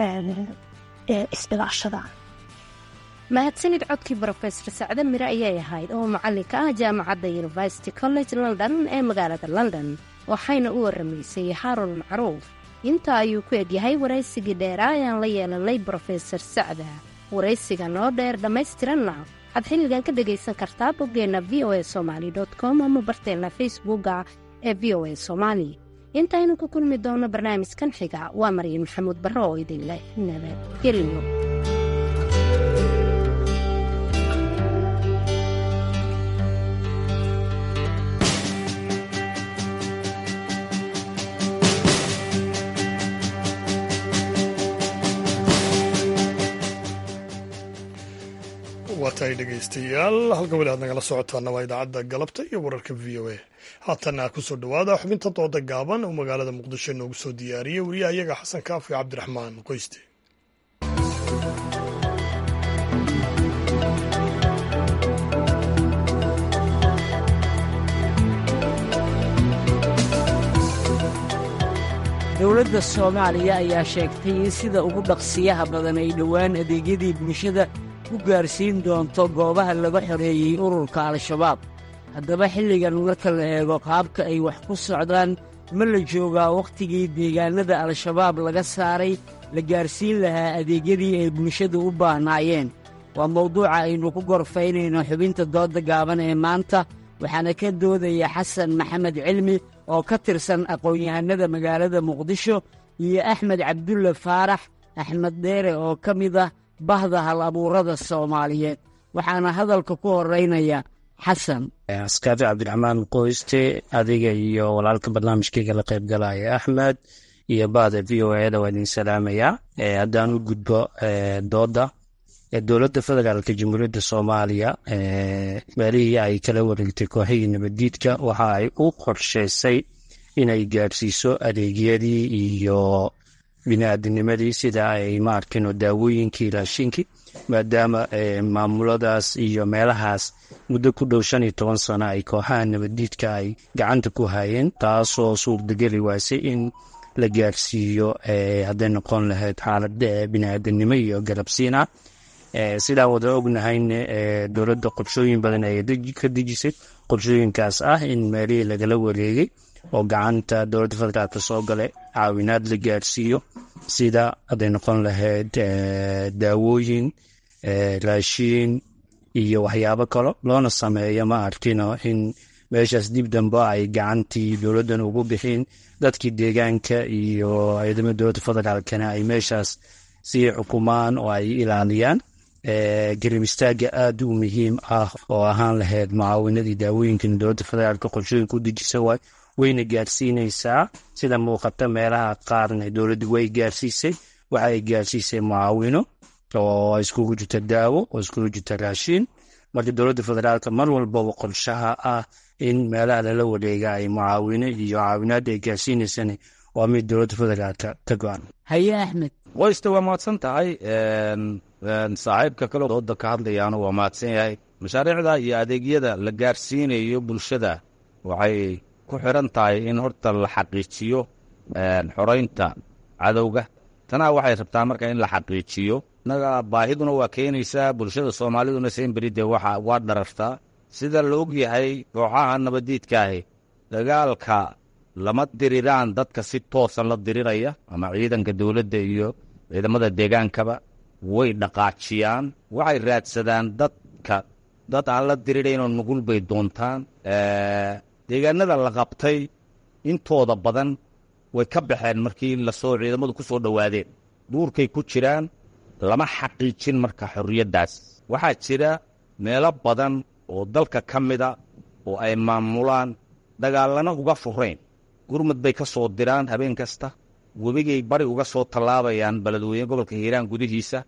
isbilaashadaan. mahadsanid codkii Professor Sacde Mire ayay ahayd oo macallinka ah jaamacadda University College London ee magaalada London, waxayna u waramaysay Harold Macruuf. Inta ayuu ku egyahay waraysigii dheeraa ayaan la yeelanay Professor Sacde. waraysiga noo dheer dhammaystiranna waxaad xilligan ka dhegaysan kartaa boggeenna voasomali.com ama barteenna facebooka ee VOA Somali. intaynu ku kulmi doono barnaamijkan xiga, waa Maryam Maxamuud Barre oo idin leh nabadgelyo. waatahay dhegaystayaal, halka weli aad nagala socotaana waa idaacadda galabta iyo wararka v o a. haatana ku soo dhowaada xubinta dooda gaaban oo magaalada muqdisho noogu soo diyaariyey wariyaha iyaga xasan kaafi cabdiraxmaan qoyste. dowladda Soomaaliya ayaa sheegtay in sida ugu dhaqsiyaha badan ay dhowaan adeegyadii bulshada u gaarsiin doonto goobaha laga xoreeyey ururka Al-Shabaab. haddaba xilligan marka la eego qaabka ay wax ku socdaan ma la joogaa wakhtigii deegaanada al-shabaab laga saaray la gaarsiin lahaa adeegyadii ay bulshadu u baahnaayeen waa mawduuca aynu ku gorfaynayno xubinta doodda gaaban ee maanta waxaana ka doodaya xasan maxamed cilmi oo ka tirsan aqoon-yahanada magaalada muqdisho iyo axmed cabdulle faarax axmed dheere oo ka mid ah bahda hal abuurada soomaaliyeed waxaana hadalka ku horeynaya xasan askaafi cabdiraxmaan qoyste adiga iyo walaalka barnaamijkeyga la qayb galaya axmed iyo bahda v o eda waa idin salaamayaa haddaan u gudbo dooda dowladda federaalka jamhuuriyadda soomaaliya meelihii ay kala wareegtay kooxihii nabaddiidka waxa ay u qorshaysay inay gaadhsiiso adeegyadii iyo bini'aadinimadii sida ay maarkino daawooyinkii raashinkii maadaama maamuladaas iyo meelahaas muddo ku dhow 15 sano ay kooxaha nabaddiidka ay gacanta ku hayeen taasoo suurtageli waasay in la gaarsiiyo hadday noqon lahayd xaalada bini'aadanimo iyo garabsiina sidaa wada ognahayna dowladda qorshooyin badan ay ka dejisay qorshooyinkaas ah in meelihii lagala wareegay oo gacanta dowladda federaalka soo galay caawinaad la gaarsiiyo sida hadday noqon lahayd daawooyin raashiin iyo waxyaabo kale loona sameeyo ma arkino in meeshaas dib dambe ay gacantii dowladdan ugu bixin dadkii deegaanka iyo ciidamada dowladda federaalkana ay meeshaas sii xukumaan oo ay ilaaliyaan garab istaaga aad u muhiim ah oo ahaan lahayd mucaawinadii daawooyinkan dowladda federaalka qorshooyinka u dejisa wayna gaarsiinaysaa sida muuqata meelaha qaarna dowladdu way gaarsiisay waxa ay gaarsiisay mucaawino oo iskugu jirta daawo oo iskugu jirta raashiin marka dowladda federaalka mar walbaba qorshaha ah in meelaha lala wareega ay mucaawino iyo caawinaad ay gaarsiinaysana waa mid dowladda federaalka ka go-an haye axmed wayste waa mahadsan tahay saaxiibka kale dooda ka hadlayaana waa mahadsan yahay mashaariicda iyo adeegyada la gaarsiinayo bulshada waxay ku xiran tahay in horta la xaqiijiyo xoreynta cadowga tanaa waxay rabtaa marka in la xaqiijiyo naga baahiduna waa keenaysaa bulshada soomaaliduna seenberide waa dharartaa sida la og yahay kooxaha nabaddiidkaahi dagaalka lama diriraan dadka si toosan la diriraya ama ciidanka dowladda iyo ciidamada deegaankaba way dhaqaajiyaan waxay raadsadaan dad aan la diriraynoo nugul bay doontaan deegaanada la qabtay intooda badan way ka baxeen markii lasoo ciidamadu ku soo dhowaadeen duurkay ku jiraan lama xaqiijin marka xorriyaddaas waxaa jira meelo badan oo dalka ka mida oo ay maamulaan dagaallana uga furayn gurmud bay ka soo diraan habeen kasta webigay bari uga soo tallaabayaan beledweyne gobolka hiiraan gudihiisa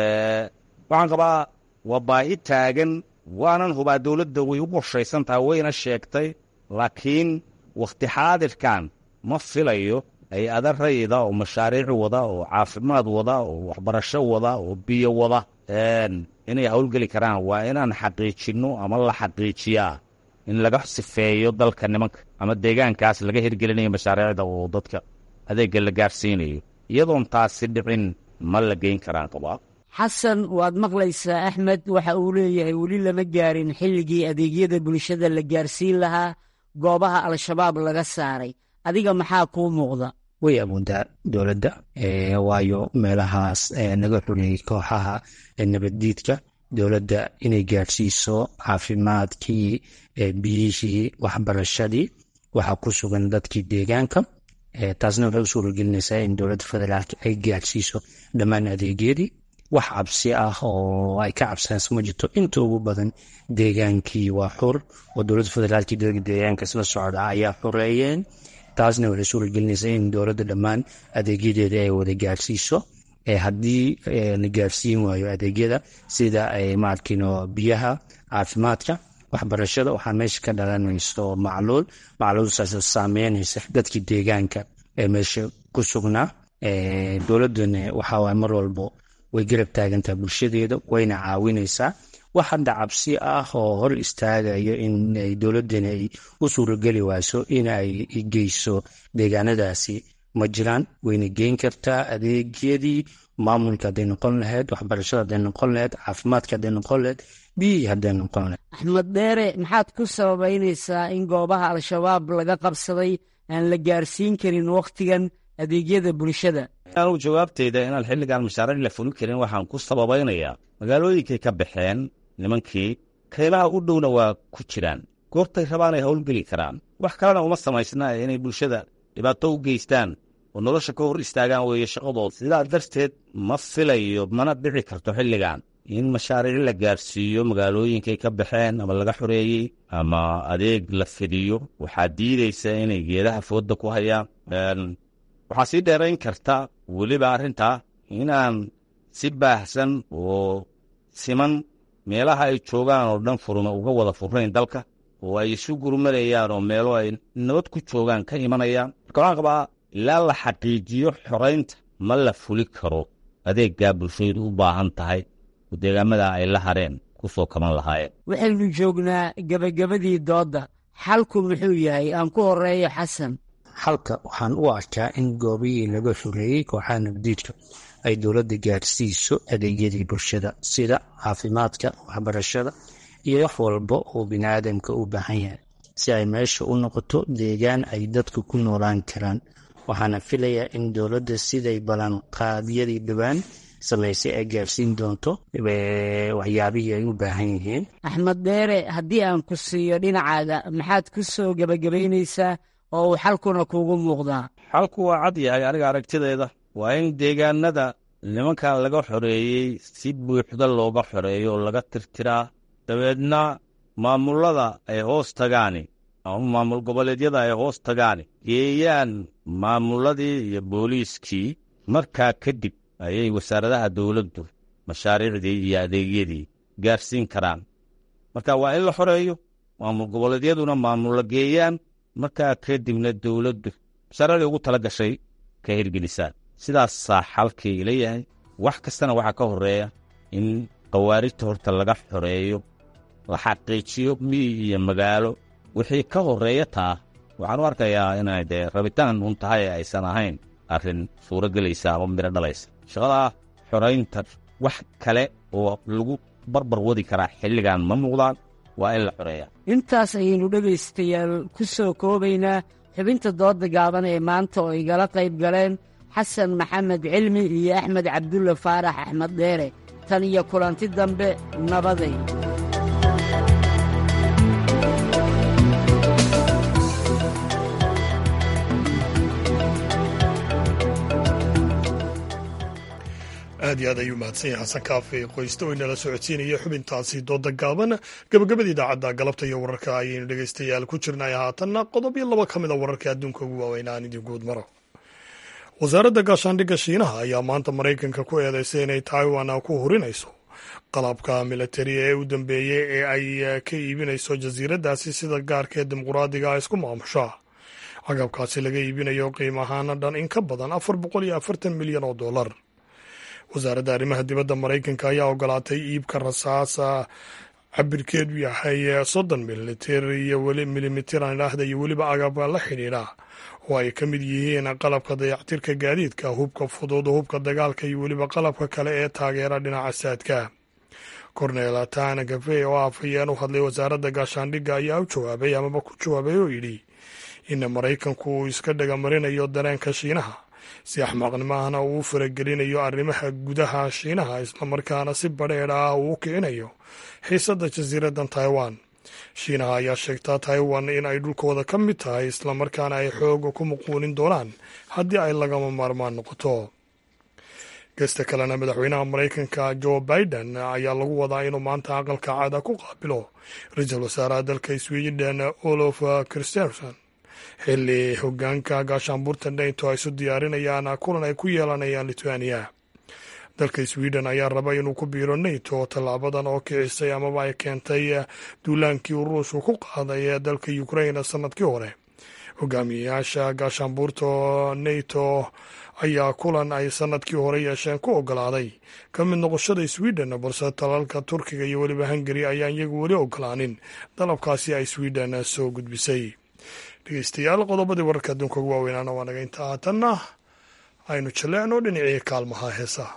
waxaan qabaa waa baahi taagan waanan hubaa dowladda way u qorshaysan tahay wayna sheegtay laakiin wakhti xaadirkan ma filayo hay-ada rayida oo mashaariic wada oo caafimaad wada oo waxbarasho wada oo biyo wada inay howlgeli karaan waa inaan xaqiijinno ama la xaqiijiyaa in laga sifeeyo dalka nimanka ama deegaankaas laga hirgelinayo mashaariicda oo dadka adeegga la gaarsiinayo iyadoon taasi dhicin ma la geyn karaan qabaa xasan waad maqlaysaa axmed waxa uu leeyahay weli lama gaarin xilligii adeegyada bulshada la gaarsiin lahaa goobaha al-shabaab laga saaray adiga maxaa kuu muuqda way awooddaa dowladda waayo meelahaas naga xureeyey kooxaha nabaddiidka dowladda inay gaarsiiso caafimaadkii biyihii waxbarashadii waxaa ku sugan dadkii deegaanka taasna waxay u suuragelinaysaa in dowladda federaalka ay gaarsiiso dhammaan adeegyadii wax cabsi ah oo ay ka cabsanayso ma jirto inta ugu badan deegaankii waa xur oo dowladda federaalkii dadka deegaanka isla socda ayaa xoreeyeen taasna waxay suuragelinaysaa in dowladda dhammaan adeegyadeeda ay wada gaarsiiso haddii la gaarsiin waayo adeegyada sida maarkino biyaha caafimaadka waxbarashada waxaa meesha ka dhalanayso macluulsaas saameynaysa dadkii deegaanka ee meesha ku sugnaa dowladdana waxaa mar walbo way garab taagantaa bulshadeeda wayna caawinaysaa wax hadda cabsi ah oo hor istaagayo in dowladdana ay u suurageli wayso in ay geyso deegaanadaasi ma jiraan wayna geyn kartaa adeegyadii maamulka hadday noqon lahayd waxbarashada hadday noqon lahayd caafimaadka hadday noqon lahayd biyihii hadday noqon lahayd axmed dheere maxaad ku sababaynaysaa in goobaha al-shabaab laga qabsaday aan la gaarsiin karin wakhtigan adeegyada bulshada? anu jawaabteyda inaan xilligan mashaariic la fulin karin waxaan ku sababaynayaa magaalooyinkay ka baxeen nimankii kaymaha u dhowna waa ku jiraan goortay rabaan ay howlgeli karaan wax kalena uma samaysna inay bulshada dhibaato u geystaan oo nolosha ka hor istaagaan weeye shaqadood. sidaa darteed ma filayo mana dhici karto xilligan in mashaariic la gaarsiiyo magaalooyinkay ka baxeen ama laga xoreeyey ama adeeg la fidiyo. waxaa diidaysa inay geedaha fooda ku hayaan. waxaa sii dheerayn karta weliba arrintaa inaan si baahsan oo siman meelaha ay joogaan oo dhan furma uga wada furnayn dalka oo ay isu gurmanayaan oo meelo ay nabad ku joogaan ka imanayaan. marka waxaan qabaa ilaa la xaqiijiyo xoraynta ma la fuli karo adeeggaa bulshadu u baahan tahay oo deegaamada ay la hareen ku soo kaban lahaayeen. waxaynu joognaa gebagabadii doodda, xalku muxuu yahay? aan ku horeeyo xasan. xalka waxaan u arkaa in goobihii laga xoreeyey kooxaha nabadiidka ay dowladda gaarsiiso adeegyadii bulshada sida caafimaadka, waxbarashada iyo wax walba oo biniaadamka u baahan yahay si ay meesha u noqoto deegaan ay dadku ku noolaan karaan. waxaana filayaa in dowladda siday ballanqaadyadii dhowaan samaysay ay gaarsiin doonto waxyaabihii ay u baahan yihiin. axmed dheere, haddii aan ku siiyo dhinacaaga, maxaad ku soo gebagabaynaysaa oo uu xalkuna kuugu muuqdaa? xalku waa cad yahay aniga aragtideeda. waa in deegaanada nimankan laga xoreeyey si buuxda looga xoreeyo oo laga tirtiraa, dabeedna maamulada ay hoos tagaani ama maamul goboleedyada ay hoos tagaani geeyaan maamuladii iyo booliiskii. markaa kadib ayay wasaaradaha dowladdu mashaariicdii iyo adeegyadii gaarsiin karaan. marka waa in la xoreeyo, maamul goboleedyaduna maamulla geeyaan, markaa kadibna dowladdu mashaariicdii ugu tala gashay ka hirgelisaan. sidaasaa xalkii ila yahay. wax kastana waxaa ka horeeya in khawaarijta horta laga xoreeyo, la xaqiijiyo miyi iyo magaalo. wixii ka horeeya taa waxaan u arkayaa inay dee rabitaan un tahay aysan ahayn arrin suuro gelaysa ama miro dhalaysa. shaqadaa xoraynta wax kale oo lagu barbar wadi karaa xilligan ma muuqdaan. waa in la xoreeya. intaas ayaynu dhegaystayaal ku soo koobaynaa xubinta doodda gaaban ee maanta oo igala qayb galeen xasan maxamed cilmi iyo axmed cabdulle faarax axmed dheere. tan iyo kulanti dambe, nabaday. aad iyo aad ayuu mahadsan yahay xasan kaafi qoyste oo inala socodsiinaya xubintaasi dooda gaaban. gabagabada idaacadda galabta iyo wararka ayaynu dhegaystayaal ku jirnay. haatanna qodob iyo laba ka mid a wararka adduunka ugu waaweyn aan idin guud maro. wasaaradda gaashaandhigga shiinaha ayaa maanta maraykanka ku eedeysay inay taiwan ku hurinayso qalabka militari ee u dambeeyey ee ay ka iibinayso jasiiraddaasi sida gaarka ee dimuqraadiga a isku maamusha. cagabkaasi laga iibinayo qiimo ahaana dhan in ka badan $440 milyan oo dollar. wasaaradda arrimaha dibadda maraykanka ayaa ogolaatay iibka rasaasa cabirkeedu yahay 30 milimitir iyo weliba agabka la xidhiidha oo ay ka mid yihiin qalabka dayactirka gaadiidka, hubka fudud, hubka dagaalka iyo weliba qalabka kale ee taageera dhinaca saadka. korneel tana gafe oo afhayeen u hadlay wasaaradda gaashaandhigga ayaa u jawaabay amaba ku jawaabay oo yidhi in maraykanku uu iska dhagamarinayo dareenka shiinaha si axmaaqnimahana uu faragelinayo arrimaha gudaha shiinaha, islamarkaana si badheedha ah uu u kicinayo xiisadda jasiiraddan taiwan. shiinaha ayaa sheegtaa taiwan in ay dhulkooda ka mid tahay, islamarkaana ay xooga ku muquunin doonaan haddii ay lagama maarmaan noqoto. gesta kalena madaxweynaha maraykanka joe biden ayaa lagu wadaa inuu maanta aqalka caada ku qaabilo ra-iisul wasaaraha dalka sweden olof kristersson xilli hogaanka gaashaanbuurta nato ay isu diyaarinayaan kulan ay ku yeelanayaan lithuania. dalka sweden ayaa raba inuu ku biiro nato. tallaabadan oo kicisay amaba ay keentay duulaankii uu ruushku ku qaaday ee dalka ukrain sanadkii hore. hogaamiyayaasha gaashaanbuurta nato ayaa kulan ay sanadkii hore yeesheen ku ogolaaday ka mid noqoshada sweden, balse talalka turkiga iyo weliba hungari ayaan iyagu weli ogolaanin dalabkaasi ay sweden soo gudbisay. dhegeystayaal, qodobadii wararka adduunka ugu waaweynaana waa naga inta. haatanna aynu jaleecno dhinacii kaalmaha heesaha.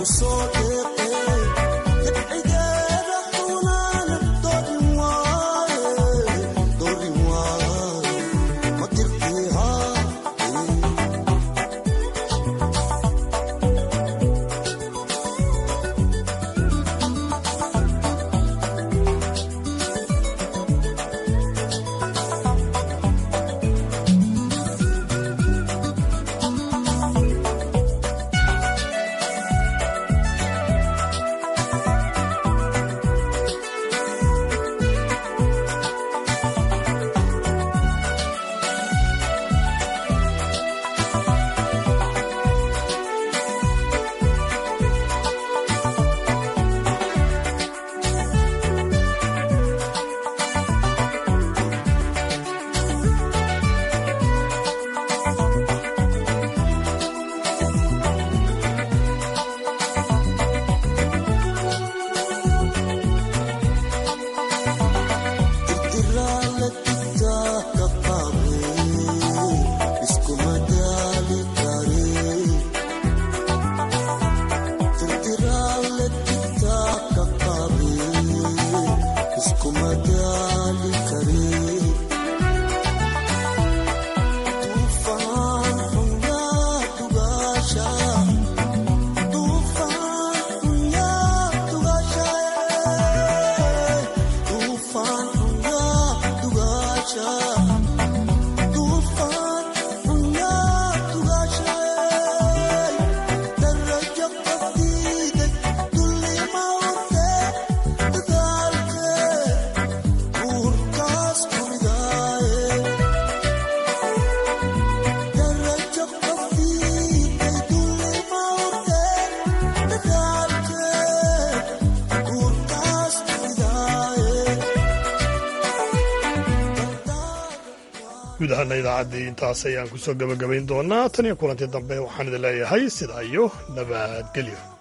guud ahaana idaacaddii intaas ayaan ku soo gabagabayn doonaa tan iyo kulantii dambe waxaan idin leeyahay sidaa iyo nabadgelyo.